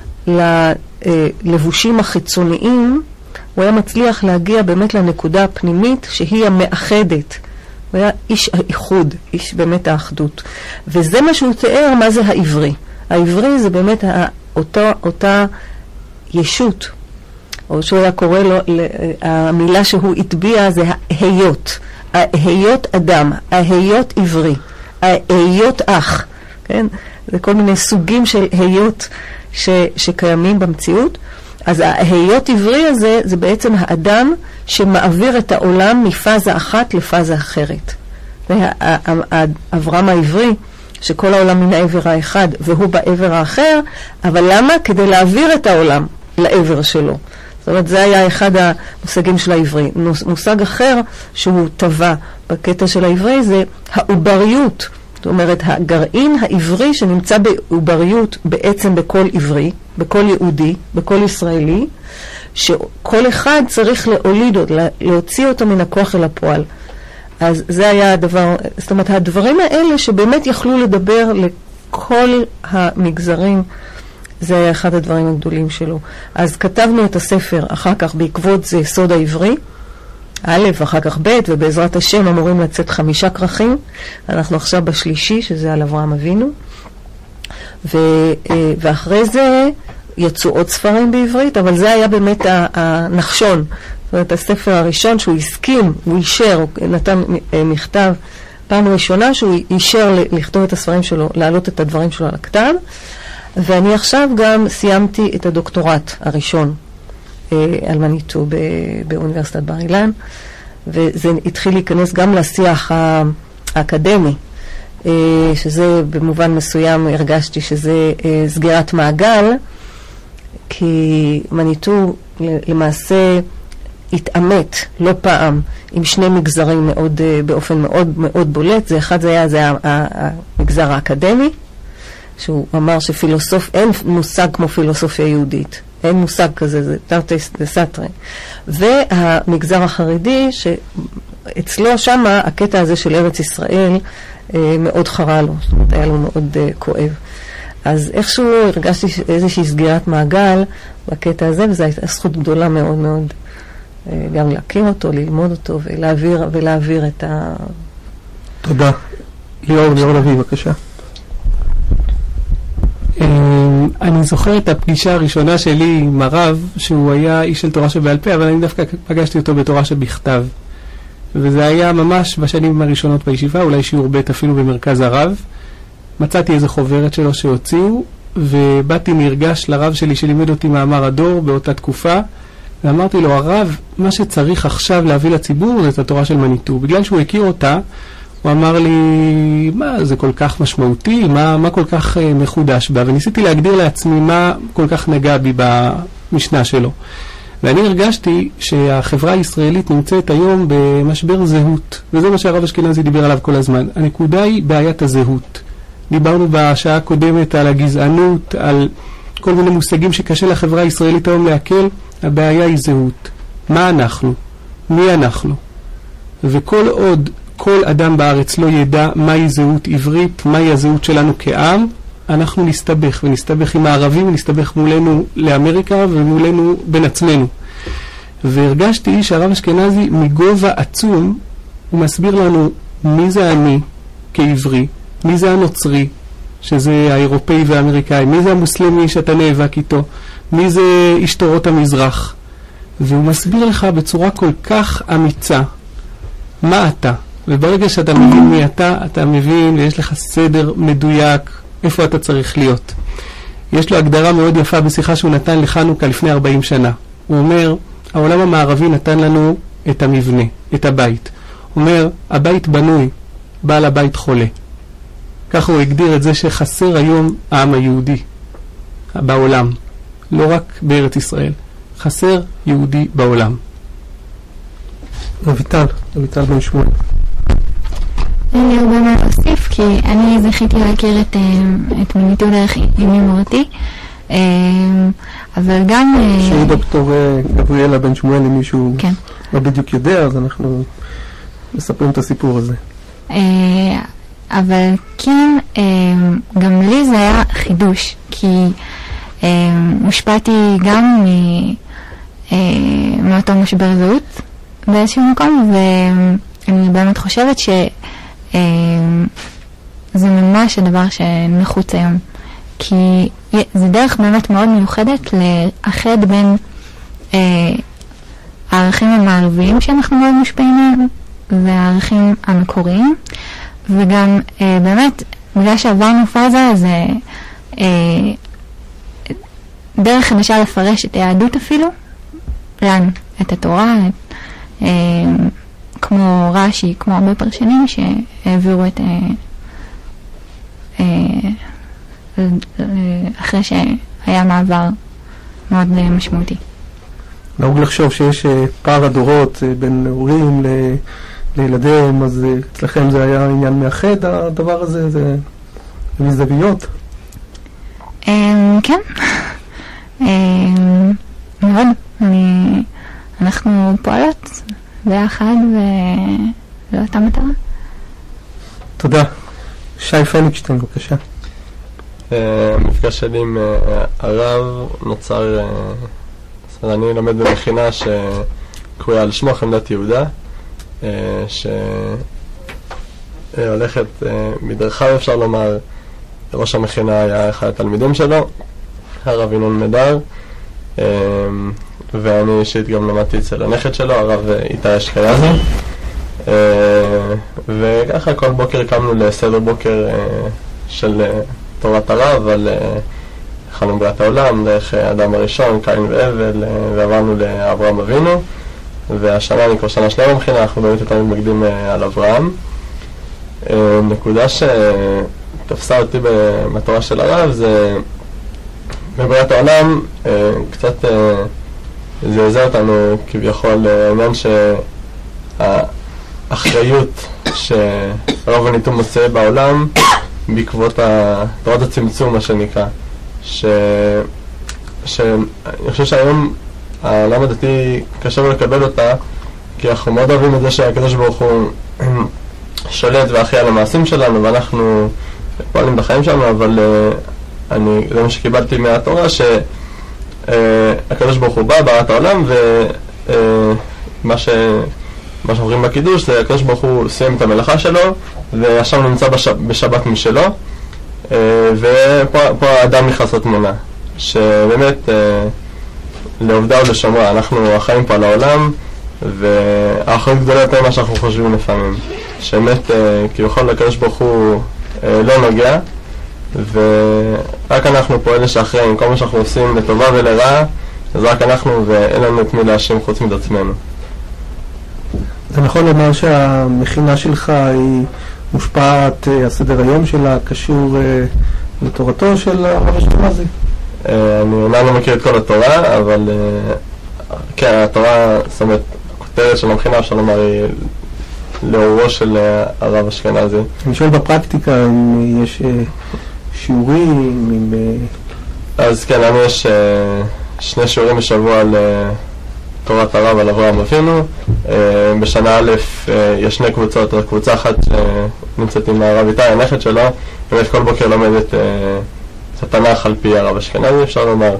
ללבושים החיצוניים, הוא היה מצליח להגיע באמת לנקודה הפנימית שהיא המאחדת. הוא היה איש האיחוד, איש באמת האחדות. וזה מה שהוא תיאר מה זה העברי. העברי זה באמת אותה, אותה ישות, או שהוא היה קורא לו, המילה שהוא הטביע זה ההיות, ההיות אדם, ההיות עברי, ההיות אח, כן? זה כל מיני סוגים של היות ש, שקיימים במציאות. אז ההיות עברי הזה זה בעצם האדם שמעביר את העולם מפאזה אחת לפאזה אחרת. אברהם העברי, שכל העולם מן העבר האחד והוא בעבר האחר, אבל למה? כדי להעביר את העולם לעבר שלו. זאת אומרת, זה היה אחד המושגים של העברי. מושג אחר שהוא טבע בקטע של העברי זה העובריות. זאת אומרת, הגרעין העברי שנמצא בעובריות בעצם בכל עברי, בכל יהודי, בכל ישראלי, שכל אחד צריך להוליד אותו, להוציא אותו מן הכוח אל הפועל. אז זה היה הדבר, זאת אומרת, הדברים האלה שבאמת יכלו לדבר לכל המגזרים, זה היה אחד הדברים הגדולים שלו. אז כתבנו את הספר, אחר כך בעקבות זה סוד העברי, א', אחר כך ב', ובעזרת השם אמורים לצאת חמישה כרכים. אנחנו עכשיו בשלישי, שזה על אברהם אבינו. ו, ואחרי זה יצאו עוד ספרים בעברית, אבל זה היה באמת הנחשון. זאת אומרת, הספר הראשון שהוא הסכים, הוא אישר, הוא נתן מכתב פעם ראשונה שהוא אישר לכתוב את הספרים שלו, להעלות את הדברים שלו על הכתב. ואני עכשיו גם סיימתי את הדוקטורט הראשון על מניטו באוניברסיטת בר אילן, וזה התחיל להיכנס גם לשיח האקדמי, שזה במובן מסוים הרגשתי שזה סגירת מעגל, כי מניטו למעשה התאמת לא פעם עם שני מגזרים מאוד, באופן מאוד מאוד בולט. זה אחד זה היה, זה המגזר האקדמי, שהוא אמר שפילוסוף, אין מושג כמו פילוסופיה יהודית. אין מושג כזה, זה תרתי דסתרי. והמגזר החרדי, שאצלו שמה הקטע הזה של ארץ ישראל מאוד חרה לו, זאת אומרת, היה לו מאוד כואב. אז איכשהו הרגשתי איזושהי סגירת מעגל בקטע הזה, וזו הייתה זכות גדולה מאוד מאוד גם להכיר אותו, ללמוד אותו ולהעביר, ולהעביר את ה... תודה. ליאור, ליאור לוי, בבקשה. אני זוכר את הפגישה הראשונה שלי עם הרב, שהוא היה איש של תורה שבעל פה, אבל אני דווקא פגשתי אותו בתורה שבכתב. וזה היה ממש בשנים הראשונות בישיבה, אולי שיעור ב' אפילו במרכז הרב. מצאתי איזו חוברת שלו שהוציאו, ובאתי נרגש לרב שלי שלימד אותי מאמר הדור באותה תקופה, ואמרתי לו, הרב, מה שצריך עכשיו להביא לציבור זה את התורה של מניטו. בגלל שהוא הכיר אותה, הוא אמר לי, מה זה כל כך משמעותי, מה, מה כל כך uh, מחודש בה, וניסיתי להגדיר לעצמי מה כל כך נגע בי במשנה שלו. ואני הרגשתי שהחברה הישראלית נמצאת היום במשבר זהות, וזה מה שהרב אשכנזי דיבר עליו כל הזמן. הנקודה היא בעיית הזהות. דיברנו בשעה הקודמת על הגזענות, על כל מיני מושגים שקשה לחברה הישראלית היום להקל. הבעיה היא זהות. מה אנחנו? מי אנחנו? וכל עוד כל אדם בארץ לא ידע מהי זהות עברית, מהי הזהות שלנו כעם, אנחנו נסתבך, ונסתבך עם הערבים, ונסתבך מולנו לאמריקה ומולנו בין עצמנו. והרגשתי שהרב אשכנזי מגובה עצום, הוא מסביר לנו מי זה אני כעברי, מי זה הנוצרי, שזה האירופאי והאמריקאי, מי זה המוסלמי שאתה נאבק איתו, מי זה איש תורות המזרח. והוא מסביר לך בצורה כל כך אמיצה מה אתה. וברגע שאתה מבין מי אתה, אתה מבין ויש לך סדר מדויק איפה אתה צריך להיות. יש לו הגדרה מאוד יפה בשיחה שהוא נתן לחנוכה לפני ארבעים שנה. הוא אומר, העולם המערבי נתן לנו את המבנה, את הבית. הוא אומר, הבית בנוי, בעל הבית חולה. ככה הוא הגדיר את זה שחסר היום העם היהודי בעולם, לא רק בארץ ישראל. חסר יהודי בעולם. אביטל, אביטל בן שמואל. אין לי הרבה מה להוסיף, כי אני זכיתי להכיר את, את מניטו דרך אמי מורתי, אבל גם... שהיא דוקטור גבריאלה בן שמואל, אם מישהו כן. לא בדיוק יודע, אז אנחנו מספרים את הסיפור הזה. אבל כן, גם לי זה היה חידוש, כי הושפעתי גם מאותו משבר זהות באיזשהו מקום, ואני באמת חושבת שזה ממש הדבר שנחוץ היום, כי זה דרך באמת מאוד מיוחדת לאחד בין הערכים המערביים שאנחנו מאוד מושפעים מהם והערכים המקוריים, וגם באמת בגלל שעברנו פאזה זה דרך חדשה לפרש את היהדות אפילו, לנו, את התורה, את, כמו רש"י, כמו הרבה פרשנים שהעבירו את אחרי שהיה מעבר מאוד משמעותי. נהוג לחשוב שיש פער הדורות בין הורים לילדיהם, אז אצלכם זה היה עניין מאחד הדבר הזה, זה מזוויות? כן, מאוד. אנחנו פועלות ביחד ולאותה מטרה. תודה. שי פניגשטיין, בבקשה. המפגש שלי עם הרב נוצר, אני לומד במכינה שקרויה על שמו חמדת יהודה, שהולכת מדרכיו, אפשר לומר. ראש המכינה היה אחד התלמידים שלו, הרב ינון מדר, ואני אישית גם למדתי אצל הנכד שלו, הרב איתי אשכנזי, וככה כל בוקר קמנו לסדר בוקר של תורת הרב על חלום בריאת העולם, דרך אדם הראשון, קין והבל, ועברנו לאברהם אבינו, והשנה אני כבר שנה שלמה במכינה, אנחנו באמת יותר מתמקדים על אברהם. נקודה שתפסה אותי במטרה של הרב זה בבריאת העולם, קצת זעזע אותנו כביכול העניין שהאחריות שהרב הניתום מוצא בעולם בעקבות תורת הצמצום, מה שנקרא, ש... שאני חושב שהיום העולם הדתי קשה לו לקבל אותה, כי אנחנו מאוד אוהבים את זה שהקדוש ברוך הוא שולט ואחראי על המעשים שלנו ואנחנו פועלים בחיים שלנו, אבל uh, אני, זה מה שקיבלתי מהתורה, שהקדוש uh, ברוך הוא בא, ברא את העולם, ומה uh, ש... מה שאומרים בקידוש זה הקדוש ברוך הוא סיים את המלאכה שלו והשם נמצא בש... בשבת משלו, uh, ופה האדם נכנס לתמונה, שבאמת uh, לעובדה ולשומרה אנחנו החיים פה על העולם, והאחריות גדולה יותר ממה שאנחנו חושבים לפעמים. שבאמת, כביכול הקדוש ברוך הוא לא נוגע, ורק אנחנו פה אלה שאחראים, כל מה שאנחנו עושים לטובה ולרעה, אז רק אנחנו ואין לנו את מי להאשים חוץ מאת עצמנו. זה נכון לומר שהמכינה שלך היא מושפעת, הסדר היום שלה קשור לתורתו של הרב אשכנזי? אני אומנם לא מכיר את כל התורה, אבל כן, התורה, זאת אומרת, הכותרת של המכינה אפשר לומר היא לאורו של הרב אשכנזי. אני שואל בפרקטיקה אם יש שיעורים, אם... אז כן, לנו יש שני שיעורים בשבוע על תורת הרב על אברהם אבינו. בשנה א' יש שני קבוצות, קבוצה אחת שנמצאת עם הרב איתי, הנכד שלו, באמת כל בוקר לומדת את התנ"ך על פי הרב אשכנזי, אפשר לומר.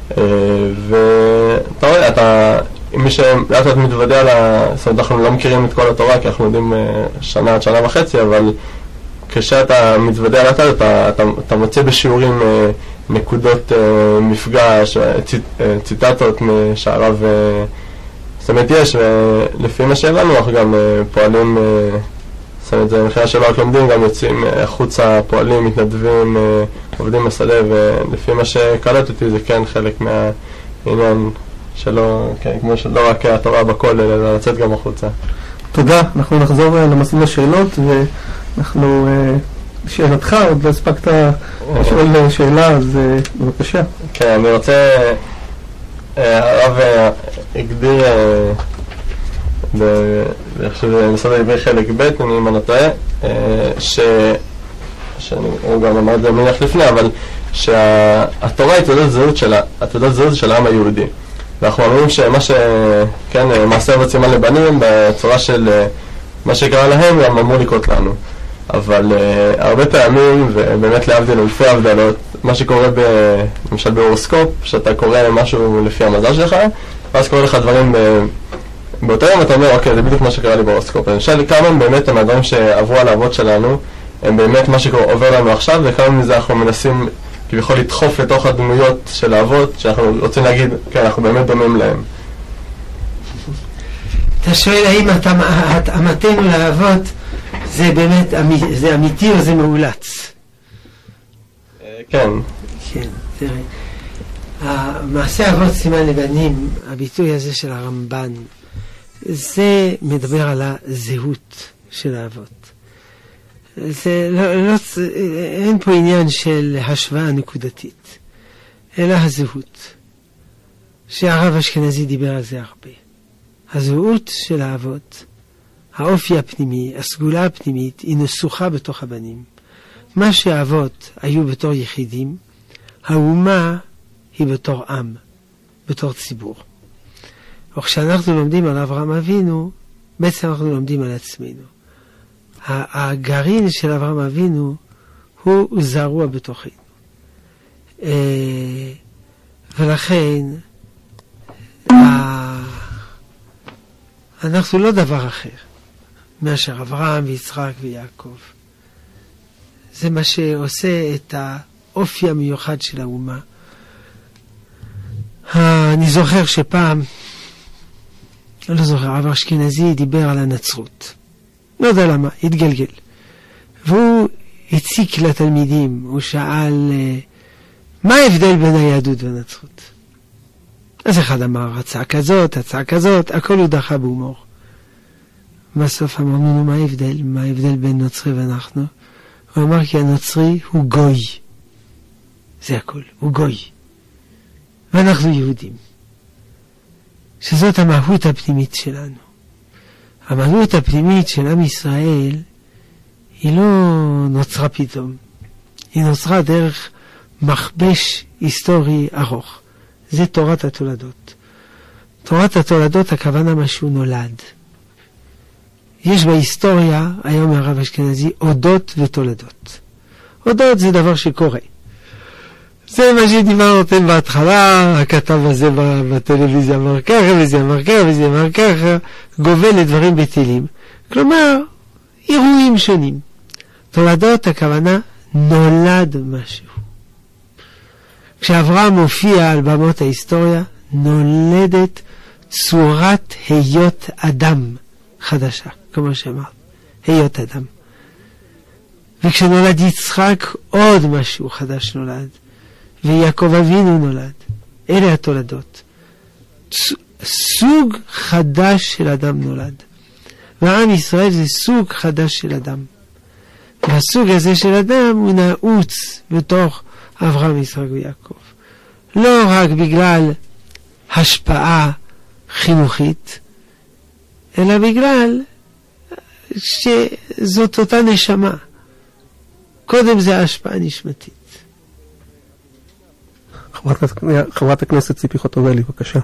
ואתה רואה, אתה, מי שלאט לאט מתוודע על ה... זאת אומרת, אנחנו לא מכירים את כל התורה, כי אנחנו יודעים שנה עד שנה וחצי, אבל כשאתה מתוודע לאט לאט, אתה, אתה, אתה מוצא בשיעורים נקודות מפגש, ציטטות שהרב... זאת אומרת, יש, ולפי מה שהבנו, אנחנו גם פועלים, זאת אומרת, זה מכינה שלא רק לומדים, גם יוצאים החוצה, פועלים, מתנדבים, עובדים בשדה, ולפי מה שקלטתי, זה כן חלק מהעניין שלא, כן, כמו שלא רק התורה בכל, אלא לצאת גם החוצה. תודה, אנחנו נחזור למסלול השאלות, ואנחנו, שאלתך, עוד לא הספקת לשאול שאלה, אז בבקשה. כן, אני רוצה... הרב הגדיר, אני חושב בסוד העברי חלק ב', אני אם אני טועה, שהוא גם אמר את זה מניח לפני, אבל שהתורה היא תעודת זהות של, התעודת זהות של העם היהודי. ואנחנו אומרים שמה ש... כן, מעשה אבות סימן לבנים, בצורה של מה שקרה להם, גם אמור לקרות לנו. אבל uh, הרבה פעמים, ובאמת להבדיל אלפי הבדלות, מה שקורה ב, למשל בהורוסקופ, שאתה קורא משהו לפי המזל שלך, ואז קורא לך דברים ב, באותו יום, אתה אומר, אוקיי, זה בדיוק מה שקרה לי בהורוסקופ. למשל, כמה באמת הם הדברים שעברו על האבות שלנו, הם באמת מה שעובר לנו עכשיו, וכמה מזה אנחנו מנסים כביכול לדחוף לתוך הדמויות של האבות, שאנחנו רוצים להגיד, כן, אנחנו באמת דומים להם. אתה שואל האם התאמתנו לאבות זה באמת, זה אמיתי או זה מאולץ? כן. כן, תראה. המעשה אבות סימן לבנים, הביטוי הזה של הרמב"ן, זה מדבר על הזהות של האבות. זה לא, לא, אין פה עניין של השוואה נקודתית, אלא הזהות. שהרב אשכנזי דיבר על זה הרבה. הזהות של האבות, האופי הפנימי, הסגולה הפנימית, היא נסוכה בתוך הבנים. מה שהאבות היו בתור יחידים, האומה היא בתור עם, בתור ציבור. וכשאנחנו לומדים על אברהם אבינו, בעצם אנחנו לומדים על עצמנו. הגרעין של אברהם אבינו הוא זרוע בתוכנו. ולכן אנחנו לא דבר אחר מאשר אברהם ויצחק ויעקב. זה מה שעושה את האופי המיוחד של האומה. אני זוכר שפעם, אני לא זוכר, הרב אשכנזי דיבר על הנצרות. לא יודע למה, התגלגל. והוא הציק לתלמידים, הוא שאל, מה ההבדל בין היהדות והנצרות? אז אחד אמר, הצעה כזאת, הצעה כזאת, הכל הוא דחה בהומור. בסוף אמרנו, מה ההבדל? מה ההבדל בין נוצרי ואנחנו? הוא אמר כי הנוצרי הוא גוי. זה הכל, הוא גוי. ואנחנו יהודים. שזאת המהות הפנימית שלנו. המהות הפנימית של עם ישראל היא לא נוצרה פתאום. היא נוצרה דרך מכבש היסטורי ארוך. זה תורת התולדות. תורת התולדות הכוונה משהו נולד. יש בהיסטוריה, היום הרב אשכנזי, אודות ותולדות. אודות זה דבר שקורה. זה מה שדיברנו אותם בהתחלה, הכתב הזה בטלוויזיה אמר ככה, וזה אמר ככה, וזה אמר ככה, גובל לדברים בטלים. כלומר, אירועים שונים. תולדות הכוונה נולד משהו. כשאברהם מופיע על במות ההיסטוריה, נולדת צורת היות אדם חדשה, כמו שאמרת, היות אדם. וכשנולד יצחק עוד משהו חדש נולד, ויעקב אבינו נולד. אלה התולדות. סוג חדש של אדם נולד. ועם ישראל זה סוג חדש של אדם. והסוג הזה של אדם הוא נעוץ בתוך אברהם, יצחק ויעקב. לא רק בגלל השפעה חינוכית, אלא בגלל שזאת אותה נשמה. קודם זה השפעה נשמתית. חברת, חברת הכנסת ציפי חוטובלי, בבקשה.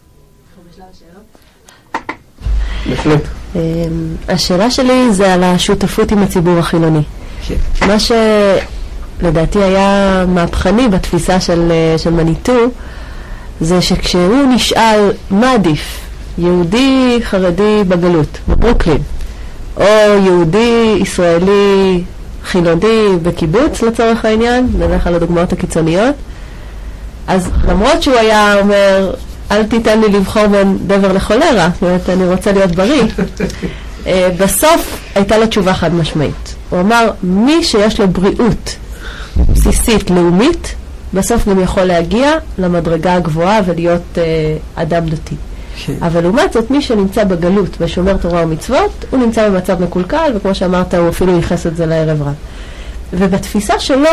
בהחלט. השאלה שלי זה על השותפות עם הציבור החילוני. מה שלדעתי היה מהפכני בתפיסה של, של מניטו, זה שכשהוא נשאל מה עדיף, יהודי חרדי בגלות, בברוקלין, או יהודי ישראלי חילוני בקיבוץ לצורך העניין, נלך על הדוגמאות הקיצוניות, אז למרות שהוא היה אומר, אל תיתן לי לבחור בין דבר לחולרה, זאת אומרת, אני רוצה להיות בריא, בסוף הייתה לו תשובה חד משמעית. הוא אמר, מי שיש לו בריאות בסיסית לאומית, בסוף גם יכול להגיע למדרגה הגבוהה ולהיות אדם דתי. אבל לעומת זאת, מי שנמצא בגלות ושומר תורה ומצוות, הוא נמצא במצב מקולקל, וכמו שאמרת, הוא אפילו ייחס את זה לערב רב. ובתפיסה שלו,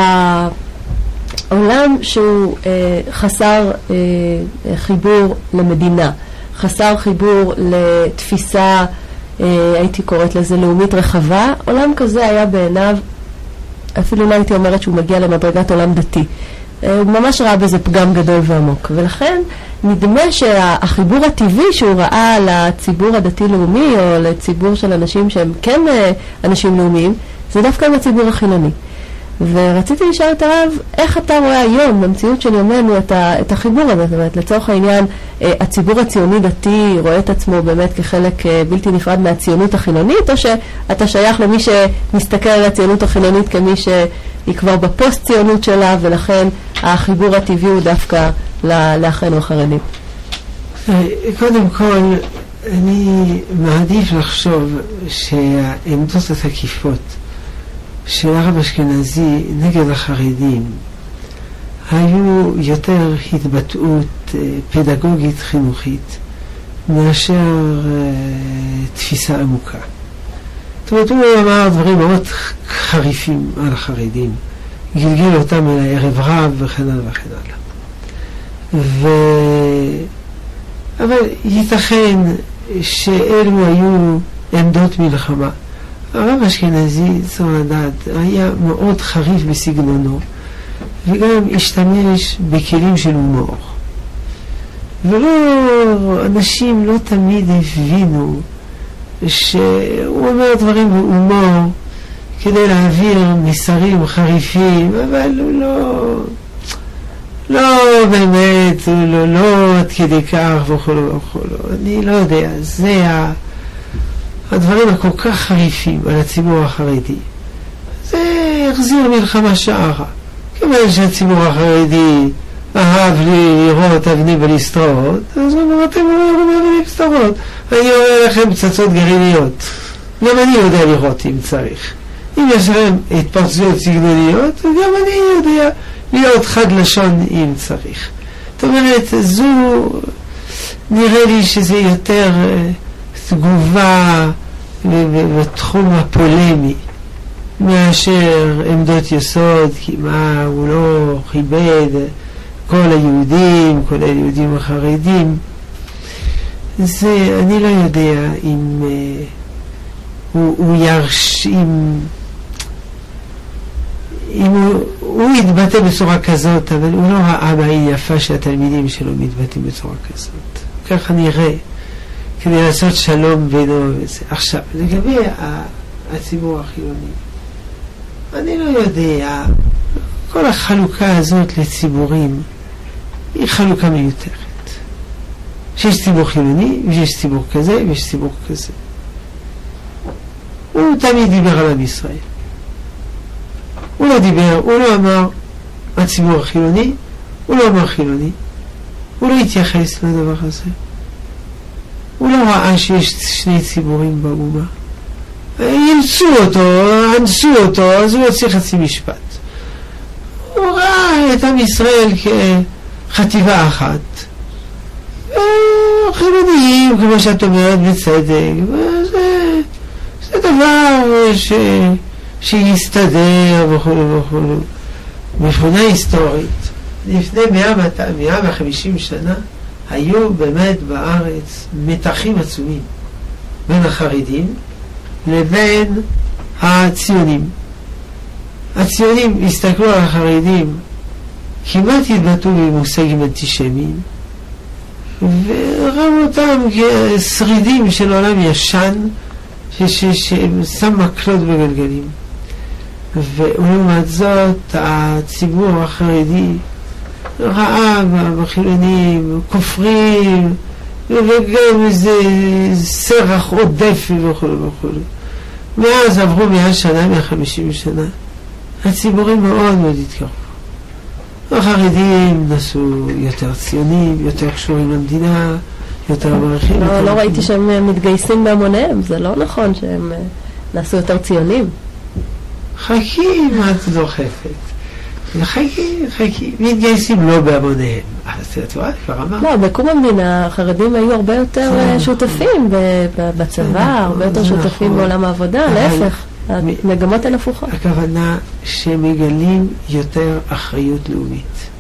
העולם שהוא אה, חסר אה, חיבור למדינה, חסר חיבור לתפיסה, אה, הייתי קוראת לזה לאומית רחבה, עולם כזה היה בעיניו, אפילו לא הייתי אומרת שהוא מגיע למדרגת עולם דתי. הוא ממש ראה בזה פגם גדול ועמוק, ולכן נדמה שהחיבור הטבעי שהוא ראה לציבור הדתי-לאומי או לציבור של אנשים שהם כן אנשים לאומיים, זה דווקא עם הציבור החילוני. ורציתי לשאול את הרב, איך אתה רואה היום במציאות של יומנו את, ה, את החיבור הזה? זאת אומרת, לצורך העניין, הציבור הציוני-דתי רואה את עצמו באמת כחלק בלתי נפרד מהציונות החילונית, או שאתה שייך למי שמסתכל על הציונות החילונית כמי שהיא כבר בפוסט-ציונות שלה, ולכן החיבור הטבעי הוא דווקא לאחינו החרדים? קודם כל, אני מעדיף לחשוב שהעמדות התקיפות של הרב אשכנזי נגד החרדים היו יותר התבטאות פדגוגית חינוכית מאשר תפיסה עמוקה. זאת אומרת, הוא אמר דברים מאוד חריפים על החרדים, גלגל אותם אל הערב רב וכן הלאה וכן הלאה. ו... אבל ייתכן שאלו היו עמדות מלחמה. הרב אשכנזי, צריך לדעת, היה מאוד חריף בסגנונו, וגם השתמש בכלים של הומור. ולא, אנשים לא תמיד הבינו שהוא אומר דברים בהומור כדי להעביר מסרים חריפים, אבל הוא לא, לא באמת, הוא לא, לא עד כדי כך וכו' וכו'. אני לא יודע, זה ה... הדברים הכל כך חריפים על הציבור החרדי, זה החזיר מלחמה שערה. כיוון שהציבור החרדי אהב לי לראות אבנים ולסתרות, אז הוא אומר, אתם רואים אבנים ולסתרות, אני אומר לכם פצצות גרעיניות. גם אני יודע לראות אם צריך. אם יש להם התפרצויות סגנוניות, גם אני יודע להיות חד לשון אם צריך. זאת אומרת, זו נראה לי שזה יותר תגובה בתחום הפולמי מאשר עמדות יסוד, כי מה, הוא לא כיבד כל היהודים, כל היהודים החרדים. זה, אני לא יודע אם uh, הוא, הוא ירש, אם, אם הוא, הוא יתבטא בצורה כזאת, אבל הוא לא ראה בעין יפה שהתלמידים שלו מתבטאים בצורה כזאת. ככה נראה. כדי לעשות שלום בינו וזה. עכשיו, לגבי הציבור החילוני, אני לא יודע, כל החלוקה הזאת לציבורים היא חלוקה מיותרת. שיש ציבור חילוני, ויש ציבור כזה, ויש ציבור כזה. הוא תמיד דיבר על עם ישראל. הוא לא דיבר, הוא לא אמר הציבור החילוני, הוא לא אמר חילוני, הוא לא התייחס לדבר הזה. הוא לא ראה שיש שני ציבורים באומה. ילצו אותו, אנסו אותו, אז הוא יוצא חצי משפט. הוא ראה את עם ישראל כחטיבה אחת. חילוניים, כמו שאת אומרת, בצדק. זה, זה דבר ש, שיסתדר וכו' וכו'. מבחינה היסטורית, לפני מאה וחמישים שנה, היו באמת בארץ מתחים עצומים בין החרדים לבין הציונים. הציונים הסתכלו על החרדים, כמעט התבטאו במושגים אנטישמיים, וראו אותם כשרידים של עולם ישן ששם מקלות בגלגלים. ולעומת זאת הציבור החרדי ראה בחילונים כופרים וגם איזה סרח עודף וכו' וכו'. מאז עברו מאה שנה, מאה חמישים שנה, הציבורים מאוד מאוד התקרבו. החרדים נעשו יותר ציונים, יותר קשורים למדינה, יותר מערכים. לא, לא ראיתי שהם מתגייסים בהמוניהם, זה לא נכון שהם נעשו יותר ציונים. חכי, מה את דוחפת? חכי, חכי, מתגייסים לא בהמוניהם. אז את רואה, כבר אמרת. לא, בקום המדינה החרדים היו הרבה יותר שותפים בצבא, הרבה יותר שותפים בעולם העבודה, להפך. המגמות הן הפוכות. הכוונה שמגלים יותר אחריות לאומית.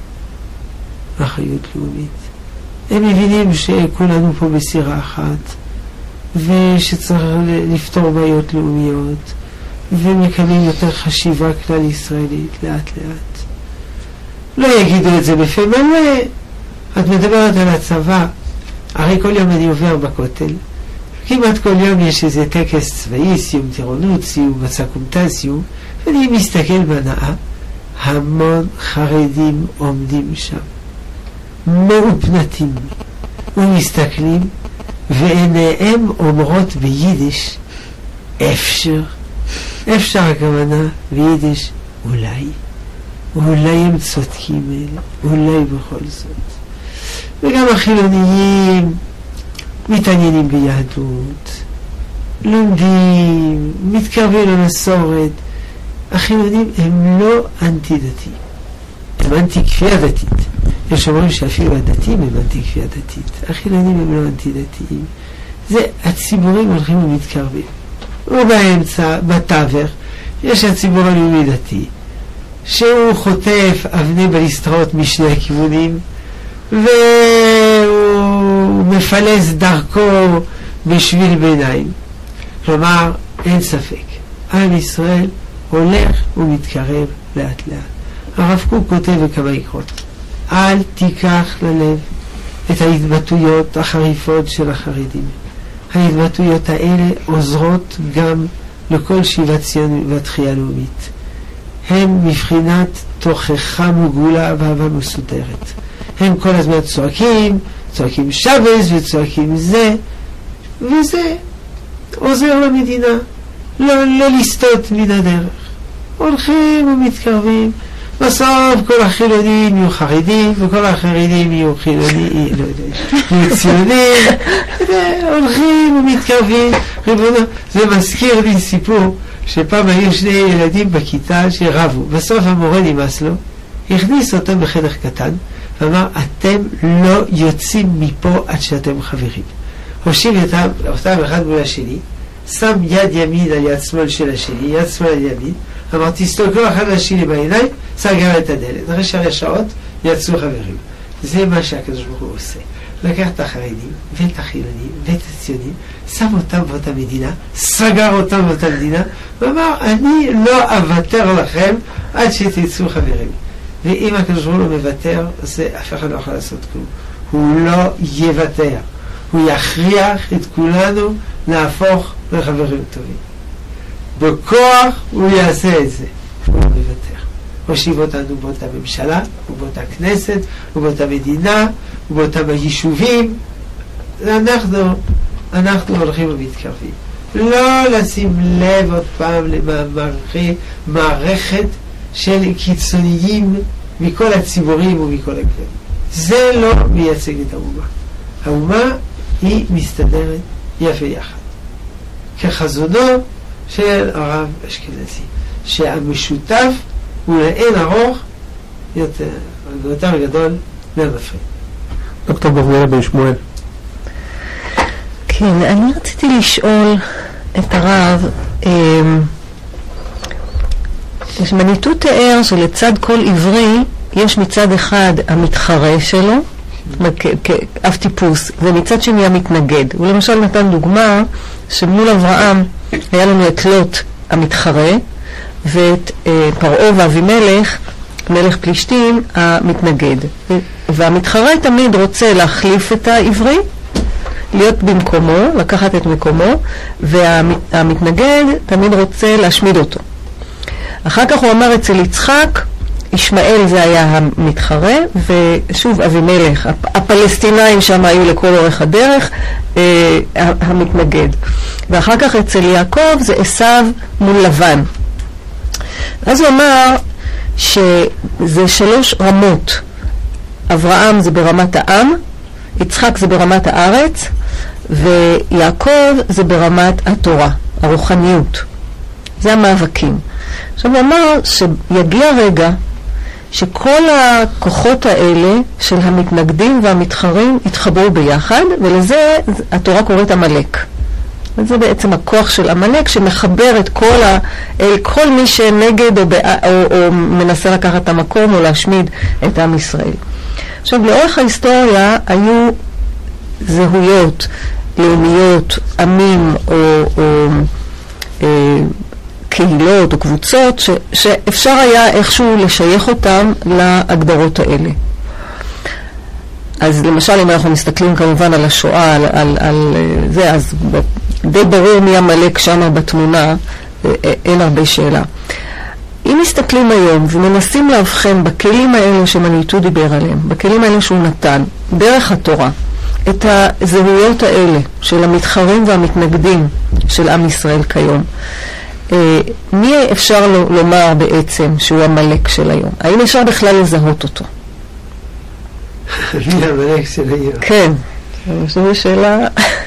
אחריות לאומית. הם מבינים שכולנו פה בסירה אחת, ושצריך לפתור בעיות לאומיות, ומקבלים יותר חשיבה כלל ישראלית לאט לאט. לא יגידו את זה בפה מלא. את מדברת על הצבא, הרי כל יום אני עובר בכותל, כמעט כל יום יש איזה טקס צבאי, סיום טירונות, סיום מצקומטה, סיום, ואני מסתכל בנאה, המון חרדים עומדים שם, מאופנתים, ומסתכלים, ועיניהם אומרות ביידיש, אפשר, אפשר הכוונה ביידיש, אולי, אולי הם צודקים אלה, אולי בכל זאת. וגם החילוניים מתעניינים ביהדות, לומדים, מתקרבים למסורת. החילונים הם לא אנטי-דתיים, הם אנטי-כפייה דתית. יש אומרים שאפילו הדתיים הם אנטי-כפייה דתית. החילונים הם לא אנטי-דתיים. זה הציבורים הולכים ומתקרבים. ובאמצע, בתווך, יש הציבור הלאומי דתי, שהוא חוטף אבני בליסטרות משני הכיוונים, והוא מפלס דרכו בשביל ביניים. כלומר, אין ספק, עם ישראל הולך ומתקרב לאט לאט. הרב קוק כותב בכמה יקרות, אל תיקח ללב את ההתבטאויות החריפות של החרדים. ההתבטאויות האלה עוזרות גם לכל שיבת ציון והתחייה לאומית. הם מבחינת תוכחה מגולה ואהבה מסודרת. הם כל הזמן צועקים, צועקים שבס וצועקים זה, וזה עוזר למדינה לא, לא לסטות מן הדרך. הולכים ומתקרבים, בסוף כל החילונים יהיו חרדים וכל החרדים יהיו חילונים, לא יודע, יהיו ציונים, הולכים ומתקרבים. ריבונו, זה מזכיר לי סיפור שפעם היו שני ילדים בכיתה שרבו, בסוף המורה נמאס לו, הכניס אותם בחדר קטן ואמר, אתם לא יוצאים מפה עד שאתם חברים. הושיב אותם, אותם אחד מול השני, שם יד ימין על יד שמאל של השני, יד שמאל על ימין, אמר, תסתכלו אחד לשני בעיניים, סגר את הדלת. אחרי שלוש שעות יצאו חברים. זה מה שהקדוש ברוך הוא עושה. לקח את החרדים ואת החילונים ואת הציונים, שם אותם באותה מדינה, סגר אותם באותה מדינה, ואמר, אני לא אוותר לכם עד שתצאו חברים. ואם הקדוש ברוך הוא לא מוותר, זה אף אחד לא יכול לעשות כלום. הוא לא יוותר. הוא יכריח את כולנו להפוך לחברים טובים. בכוח הוא יעשה את זה. הוא לא מוותר. הושיב אותנו באותה ממשלה, ובאותה כנסת, ובאותה מדינה, ובאותם היישובים. אנחנו, אנחנו הולכים ומתקרבים. לא לשים לב עוד פעם למערכת של קיצוניים מכל הציבורים ומכל הכלל. זה לא מייצג את האומה. האומה היא מסתדרת יפה יחד. כחזונו של הרב אשכנזי, שהמשותף הוא לאין ארוך יותר, יותר גדול מהמפריד. דוקטור גבריאלה בן שמואל. כן, אני רציתי לשאול את הרב, מניטו תיאר שלצד כל עברי יש מצד אחד המתחרה שלו, כאב טיפוס, ומצד שני המתנגד. הוא למשל נתן דוגמה שמול אברהם היה לנו את לוט המתחרה, ואת אה, פרעה ואבימלך, מלך פלישתים, המתנגד. והמתחרה תמיד רוצה להחליף את העברי, להיות במקומו, לקחת את מקומו, והמתנגד תמיד רוצה להשמיד אותו. אחר כך הוא אמר אצל יצחק, ישמעאל זה היה המתחרה, ושוב אבימלך, הפלסטינאים שם היו לכל אורך הדרך, אה, המתנגד. ואחר כך אצל יעקב זה עשיו מול לבן. אז הוא אמר שזה שלוש רמות. אברהם זה ברמת העם, יצחק זה ברמת הארץ, ויעקב זה ברמת התורה, הרוחניות. זה המאבקים. עכשיו הוא אמר שיגיע רגע שכל הכוחות האלה של המתנגדים והמתחרים יתחברו ביחד, ולזה התורה קוראת עמלק. וזה בעצם הכוח של עמלק שמחבר את כל, ה, אל כל מי שנגד או, בא, או, או מנסה לקחת את המקום או להשמיד את עם ישראל. עכשיו, לאורך ההיסטוריה היו זהויות, לאומיות, עמים או, או אה, קהילות או קבוצות ש, שאפשר היה איכשהו לשייך אותם להגדרות האלה. אז למשל אם אנחנו מסתכלים כמובן על השואה, על, על, על זה, אז די ברור מי המלך שם בתמונה, אין הרבה שאלה. אם מסתכלים היום ומנסים להבחן בכלים האלה שמניטו דיבר עליהם, בכלים האלה שהוא נתן, דרך התורה, את הזהויות האלה של המתחרים והמתנגדים של עם ישראל כיום, מי אפשר לומר בעצם שהוא המלך של היום? האם אפשר בכלל לזהות אותו? מי המלך של היום? כן, זו שאלה.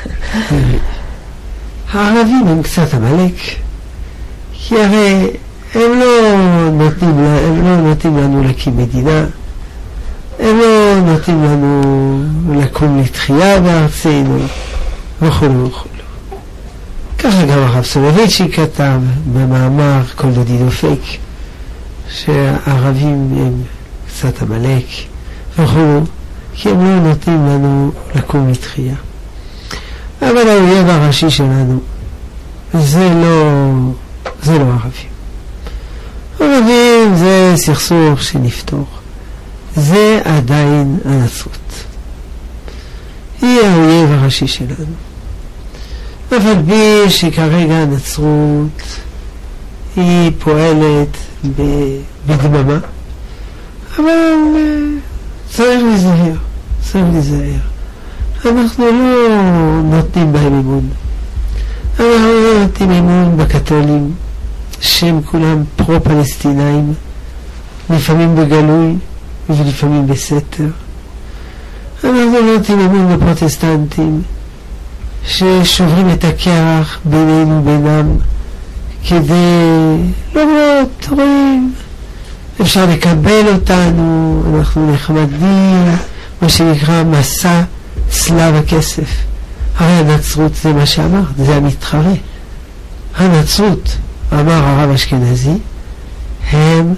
הערבים הם קצת המלך, כי הרי הם לא נותנים, הם לא נותנים לנו להקים מדינה, הם לא נותנים לנו לקום לתחייה בארצנו, וכו' וכו'. ככה גם הרב סולובייצ'יק כתב במאמר כל דודי דופק, שהערבים הם קצת המלך, וכו', כי הם לא נותנים לנו לקום לתחייה. אבל האויב הראשי שלנו זה לא, זה לא ערבים. ערבים זה סכסוך שנפתור. זה עדיין הנצרות. היא האויב הראשי שלנו. אבל בי שכרגע הנצרות היא פועלת בדממה, אבל צריך להיזהר, צריך להיזהר. אנחנו לא נותנים בהם אימון. אנחנו לא נותנים אימון בקתולים, שהם כולם פרו-פלסטינאים, לפעמים בגלוי ולפעמים בסתר. אנחנו לא נותנים אימון בפרוטסטנטים, ששוברים את הקרח בינינו ובינם, כדי לראות, רואים, אפשר לקבל אותנו, אנחנו נחמדים, מה שנקרא מסע צלב הכסף. הרי הנצרות זה מה שאמר, זה המתחרה. הנצרות, אמר הרב אשכנזי, הם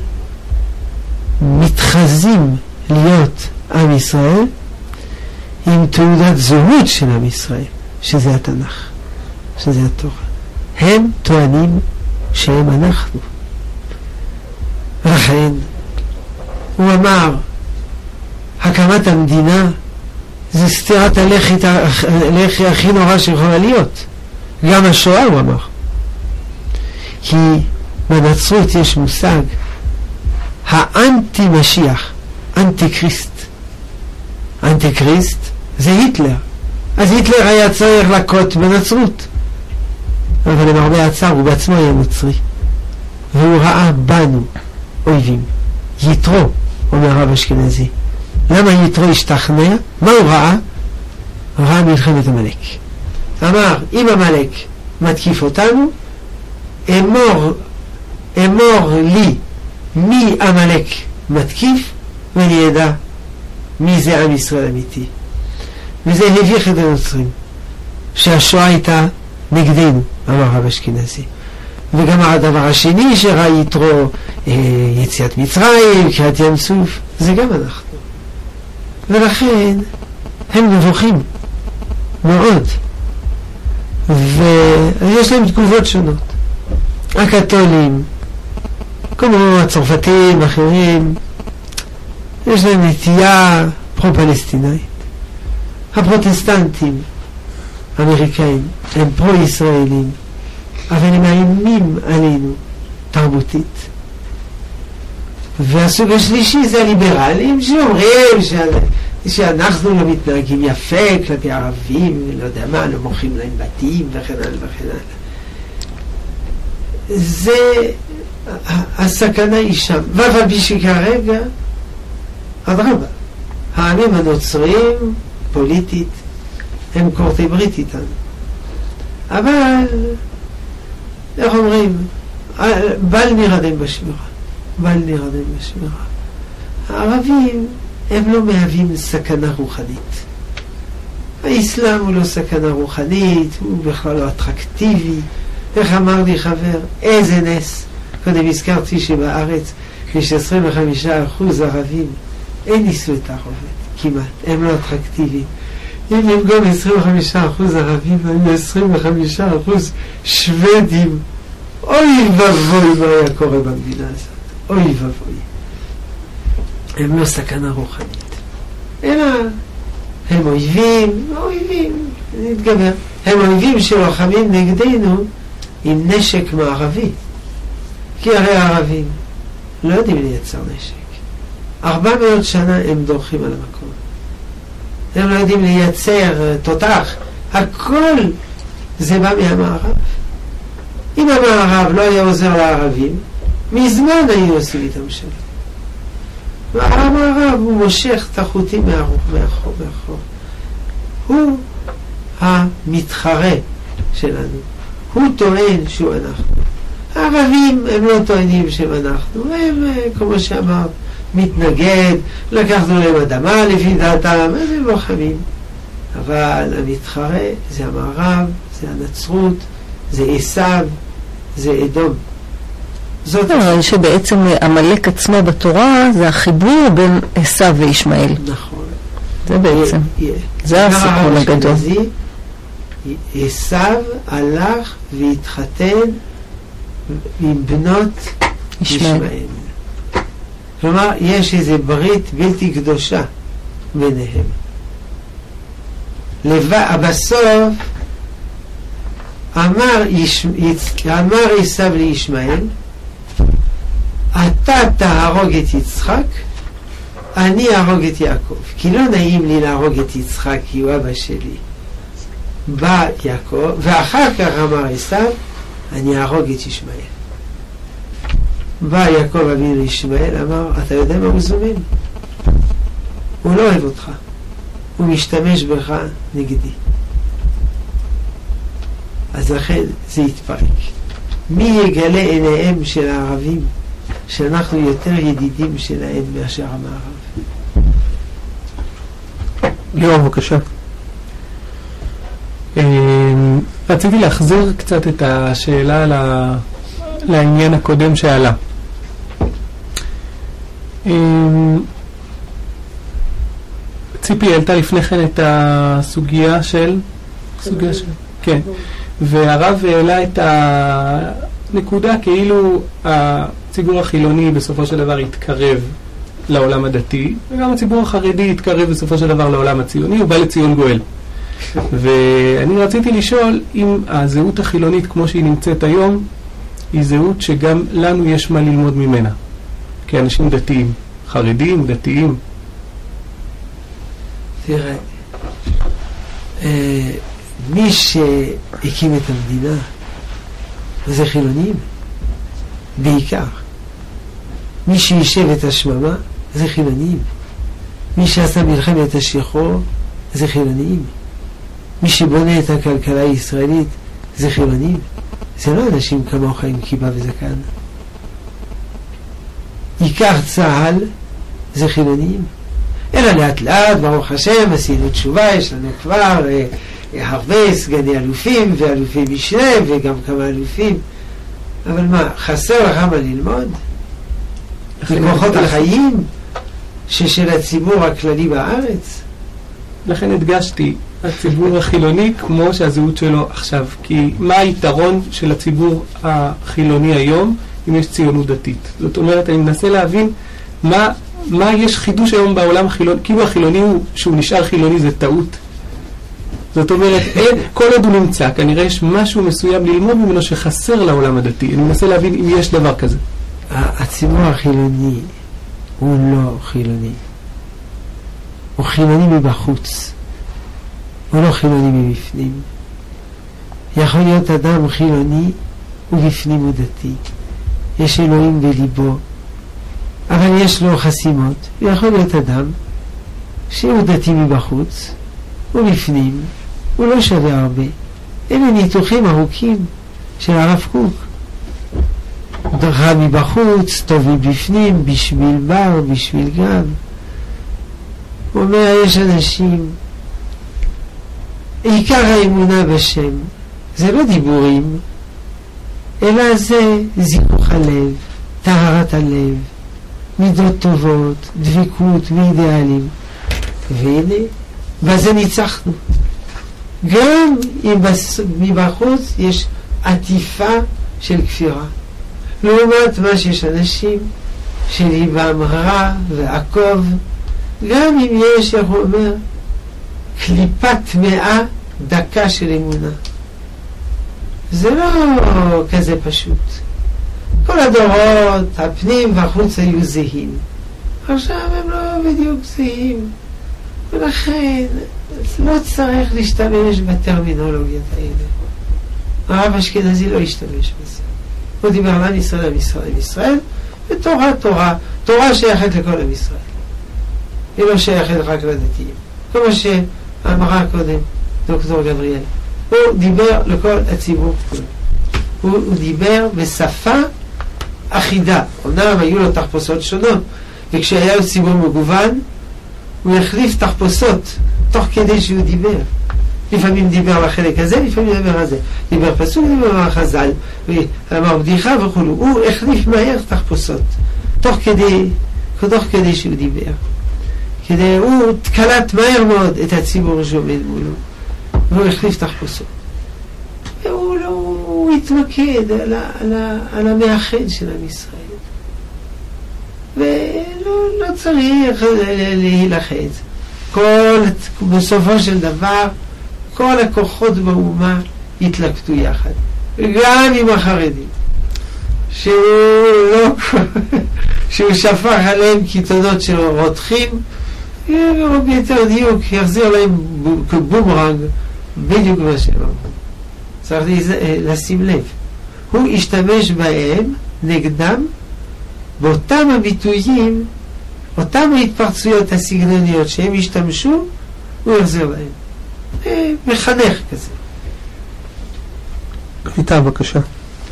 מתחזים להיות עם ישראל עם תעודת זהות של עם ישראל, שזה התנ"ך, שזה התורה. הם טוענים שהם אנחנו. לכן הוא אמר, הקמת המדינה זה סתירת הלחי הכי נורא שיכולה להיות. גם השואה הוא אמר. כי בנצרות יש מושג האנטי משיח, אנטי קריסט. אנטי קריסט זה היטלר. אז היטלר היה צריך לקות בנצרות. אבל למרבה הצער הוא בעצמו היה נוצרי. והוא ראה בנו אויבים. יתרו, אומר רב אשכנזי. למה יתרו השתכנע? מה הוא ראה? ראה מלחמת עמלק. אמר, אם עמלק מתקיף אותנו, אמור, אמור לי מי עמלק מתקיף, ואני ידע מי זה עם ישראל אמיתי. וזה הביך את הנוצרים, שהשואה הייתה נגדנו, אמר רב אשכנזי. וגם הדבר השני שראה יתרו, אה, יציאת מצרים, קריעת ים סוף, זה גם אנחנו. ולכן הם מבוכים מאוד, ויש להם תגובות שונות. הקתולים, כמו הצרפתים, אחרים, יש להם נטייה פרו-פלסטינאית. הפרוטסטנטים, האמריקאים, הם פרו-ישראלים, אבל הם מאיימים עלינו תרבותית. והסוג השלישי זה הליברלים שאומרים שאנחנו לא מתנהגים יפה כלפי ערבים, לא יודע מה, לא מוכרים להם בתים וכן הלאה וכן הלאה. זה, הסכנה היא שם. אבל בשביל כרגע, אדרבה, העמים הנוצריים, פוליטית, הם כורתי ברית איתנו. אבל, איך אומרים, בל נרדם בשמירה. בל נרדם בשמירה. הערבים, הם לא מהווים סכנה רוחנית. האסלאם הוא לא סכנה רוחנית, הוא בכלל לא אטרקטיבי. איך אמר לי חבר, איזה נס. קודם הזכרתי שבארץ יש עשרים וחמישה אחוז ערבים. אין נישואי תערובת, כמעט. הם לא אטרקטיביים. אם הם גם עשרים וחמישה אחוז ערבים, הם עשרים וחמישה אחוז שוודים. אוי ובוי מה היה קורה במדינה הזאת. אוי ובוי. הם לא סכנה רוחנית. אלא הם אויבים, אויבים, נתגבר. הם אויבים שלוחמים נגדנו עם נשק מערבי. כי הרי הערבים לא יודעים לייצר נשק. ארבע מאות שנה הם דורכים על המקום. הם לא יודעים לייצר תותח. הכל זה בא מהמערב. אם המערב לא היה עוזר לערבים, מזמן היינו עושים איתם שלום. והמערב הוא מושך את החוטים מאחור, מאחור, מאחור. הוא המתחרה שלנו. הוא טוען שהוא אנחנו. הערבים הם לא טוענים שהם אנחנו. הם, כמו שאמר, מתנגד, לקחנו להם אדמה לפי דעתם, אז הם לוחמים. אבל המתחרה זה המערב, זה הנצרות, זה עשיו, זה אדום. זאת אומרת שבעצם עמלק עצמו בתורה זה החיבור בין עשיו וישמעאל. נכון. זה בעצם. זה הסיפור הגדול. עשיו הלך והתחתן עם בנות ישמעאל. כלומר, יש איזו ברית בלתי קדושה ביניהם. בסוף אמר, יש, אמר עשיו לישמעאל, אתה תהרוג את יצחק, אני אהרוג את יעקב. כי לא נעים לי להרוג את יצחק, כי הוא אבא שלי. בא יעקב, ואחר כך אמר עשיו, אני אהרוג את ישמעאל. בא יעקב אבינו לישמעאל, אמר, אתה יודע מה הוא זומן? הוא לא אוהב אותך. הוא משתמש בך נגדי. אז לכן זה יתפרק. מי יגלה עיניהם של הערבים שאנחנו יותר ידידים שלהם מאשר המערב? ליאור, בבקשה. רציתי להחזיר קצת את השאלה לעניין הקודם שעלה. ציפי העלתה לפני כן את הסוגיה של... סוגיה של... כן. והרב העלה את הנקודה כאילו הציבור החילוני בסופו של דבר יתקרב לעולם הדתי, וגם הציבור החרדי יתקרב בסופו של דבר לעולם הציוני, הוא בא לציון גואל. ואני רציתי לשאול אם הזהות החילונית כמו שהיא נמצאת היום היא זהות שגם לנו יש מה ללמוד ממנה כאנשים דתיים, חרדים, דתיים. תראה, אה, מי שהקים את המדינה זה חילונים בעיקר. מי שישב את השממה זה חילונים. מי שעשה מלחמת השחרור זה חילונים. מי שבונה את הכלכלה הישראלית זה חילונים, זה לא אנשים כמוך עם כיפה וזקן. עיקר צה"ל זה חילונים. אלא לאט לאט, ברוך השם, עשינו תשובה, יש לנו כבר אה, הרבה סגני אלופים ואלופי משנה וגם כמה אלופים. אבל מה, חסר לך מה ללמוד? מכוחות החיים ששל הציבור הכללי בארץ? לכן הדגשתי, הציבור החילוני כמו שהזהות שלו עכשיו. כי מה היתרון של הציבור החילוני היום אם יש ציונות דתית? זאת אומרת, אני מנסה להבין מה, מה יש חידוש היום בעולם החילוני. כאילו החילוני הוא, שהוא נשאר חילוני זה טעות. זאת אומרת, אין, כל עוד הוא נמצא, כנראה יש משהו מסוים ללמוד ממנו שחסר לעולם הדתי. אני מנסה להבין אם יש דבר כזה. הציבור החילוני הוא לא חילוני. הוא חילוני מבחוץ. הוא לא חילוני מבפנים. יכול להיות אדם חילוני ובפנים הוא דתי. יש אלוהים בליבו, אבל יש לו חסימות. יכול להיות אדם שהוא דתי מבחוץ ובפנים הוא לא שווה הרבה. אלה ניתוחים ארוכים של הרב קוק. רע מבחוץ, טוב מבפנים, בשביל בר, בשביל גב. הוא אומר, יש אנשים, עיקר האמונה בשם זה לא דיבורים, אלא זה זיכוך הלב, טהרת הלב, מידות טובות, דבקות ואידיאלים. והנה, בזה ניצחנו. גם אם מבחוץ יש עטיפה של כפירה. לעומת מה שיש אנשים שליבם רע ועקוב, גם אם יש, איך הוא אומר, קליפת טמאה דקה של אמונה. זה לא כזה פשוט. כל הדורות, הפנים והחוץ היו זהים. עכשיו הם לא בדיוק זהים. ולכן לא צריך להשתמש בטרמינולוגיות האלה. הרב אשכנזי לא השתמש בזה. הוא דיבר על עם ישראל, עם ישראל, עם ישראל, ותורה, תורה. תורה שייכת לכל עם ישראל. היא לא שייכת רק לדתיים. כמו שאמרה קודם דוקטור גבריאל. הוא דיבר לכל הציבור כולו. הוא, הוא דיבר בשפה אחידה. אומנם היו לו תחפושות שונות, וכשהיה לו ציבור מגוון, הוא החליף תחפושות תוך כדי שהוא דיבר. לפעמים דיבר על החלק הזה, לפעמים דיבר על זה. דיבר פסוק, דיבר על חז"ל, ואמר בדיחה וכו'. הוא החליף מהר תחפושות, תוך כדי, תוך כדי שהוא דיבר. כדי, הוא קלט מהר מאוד את הציבור שעומד מולו, והוא החליף תחפושות. והוא לא, הוא התמקד על, על, על המאחד של עם ישראל. ולא לא צריך להילחץ. כל, בסופו של דבר, כל הכוחות באומה התלקטו יחד. גם עם החרדים. שהוא לא, שהוא שפך עליהם כיתונות של רותחים, או ביותר דיוק, יחזיר להם כבומרנג בדיוק מה שהם אמרו. צריך לשים לב. הוא השתמש בהם, נגדם, באותם הביטויים, אותם ההתפרצויות הסגנוניות שהם השתמשו, הוא יחזיר להם. מחנך כזה. איתה, בבקשה.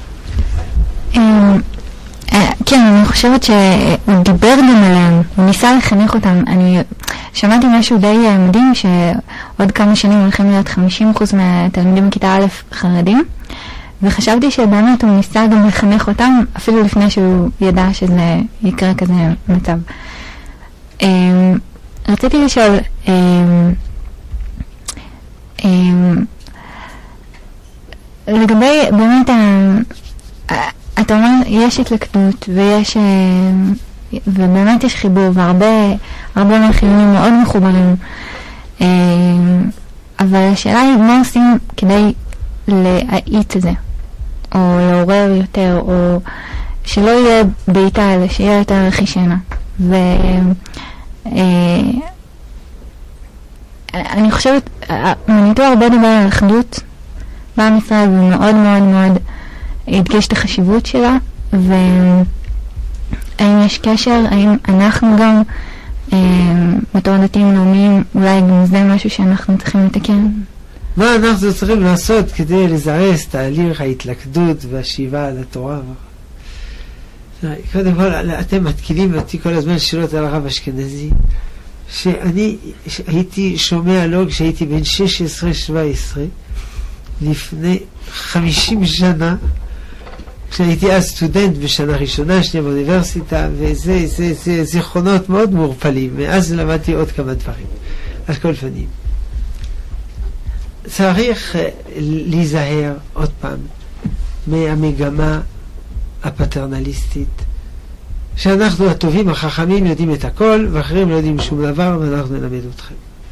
כן, אני חושבת שהוא דיבר גם עליהם, הוא ניסה לחנך אותם. אני שמעתי משהו די מדהים, שעוד כמה שנים הולכים להיות חמישים אחוז מהתלמידים בכיתה א' חרדים, וחשבתי שבאמת הוא ניסה גם לחנך אותם, אפילו לפני שהוא ידע שזה יקרה כזה מצב. רציתי לשאול, לגבי באמת, אתה אומר, יש התלכדות ויש, ובאמת יש חיבור, והרבה הרבה מהחילונים מאוד מחוברים, אבל השאלה היא מה עושים כדי להאיץ את זה, או לעורר יותר, או שלא יהיה בעיטה, אלא שיהיה יותר רכישנה. ואני חושבת, מניתו הרבה דבר על אחדות בעם ישראל, והוא מאוד מאוד מאוד הדגיש את החשיבות שלה, והאם יש קשר, האם אנחנו גם בתור דתיים לאומיים, אולי גם זה משהו שאנחנו צריכים לתקן? מה אנחנו צריכים לעשות כדי לזרז תהליך ההתלכדות והשיבה לתורה? קודם כל, אתם מתקילים אותי כל הזמן שאלות על הרב אשכנזי, שאני הייתי שומע לו כשהייתי בן שש עשרה שבע עשרה, לפני חמישים שנה, כשהייתי אז סטודנט בשנה ראשונה, שנייה באוניברסיטה, וזה זה, זה, זיכרונות מאוד מעורפלים, ואז למדתי עוד כמה דברים. על כל פנים. צריך להיזהר עוד פעם מהמגמה הפטרנליסטית, שאנחנו הטובים, החכמים יודעים את הכל, ואחרים לא יודעים שום דבר, ואנחנו נלמד אתכם.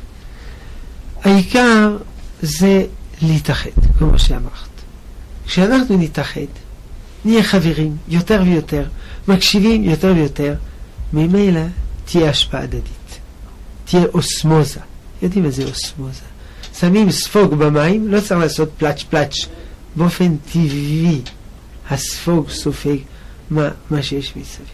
העיקר זה להתאחד, כמו שאמרת. כשאנחנו נתאחד, נהיה חברים יותר ויותר, מקשיבים יותר ויותר, ממילא תהיה השפעה הדדית, תהיה אוסמוזה. יודעים מה זה אוסמוזה? שמים ספוג במים, לא צריך לעשות פלאץ' פלאץ', באופן טבעי הספוג סופג מה, מה שיש מסביב.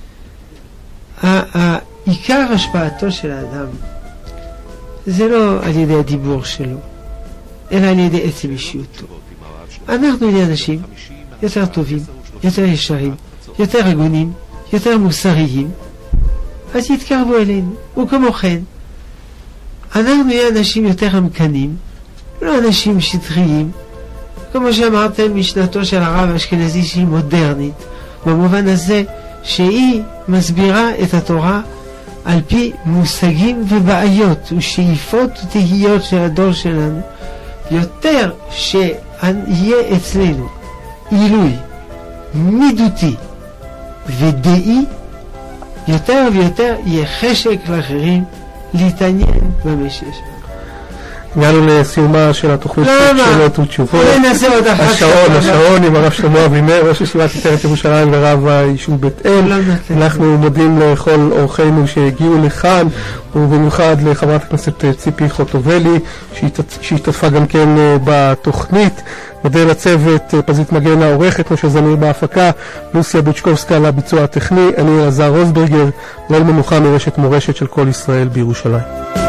העיקר השפעתו של האדם זה לא על ידי הדיבור שלו, אלא על ידי עצם אישיותו. אנחנו נהיה אנשים יותר טובים, יותר ישרים, יותר הגונים, יותר מוסריים, אז יתקרבו אלינו. וכמו כן, אנחנו נהיה אנשים יותר עמקנים, לא אנשים שטחיים, כמו שאמרתם, משנתו של הרב האשכנזי שהיא מודרנית, במובן הזה שהיא מסבירה את התורה על פי מושגים ובעיות ושאיפות ותהיות של הדור שלנו, יותר שיהיה אצלנו עילוי מידותי ודאי, יותר ויותר יהיה חשק לאחרים להתעניין במה שיש. הגענו לסיומה של התוכנית שאלות ותשובות. השעון, השעון עם הרב שלמה אבינר, ראש ישיבת עטרת ירושלים ורב היישוב בית אל. אנחנו מודים לכל אורחינו שהגיעו לכאן, ובמיוחד לחברת הכנסת ציפי חוטובלי שהשתתפה גם כן בתוכנית. מודה לצוות פזית מגן העורכת, משה זמיר בהפקה, לוסיה ביצ'קובסקה לביצוע הטכני, אני אלעזר רוזברגר, ליל מנוחה מרשת מורשת של כל ישראל בירושלים.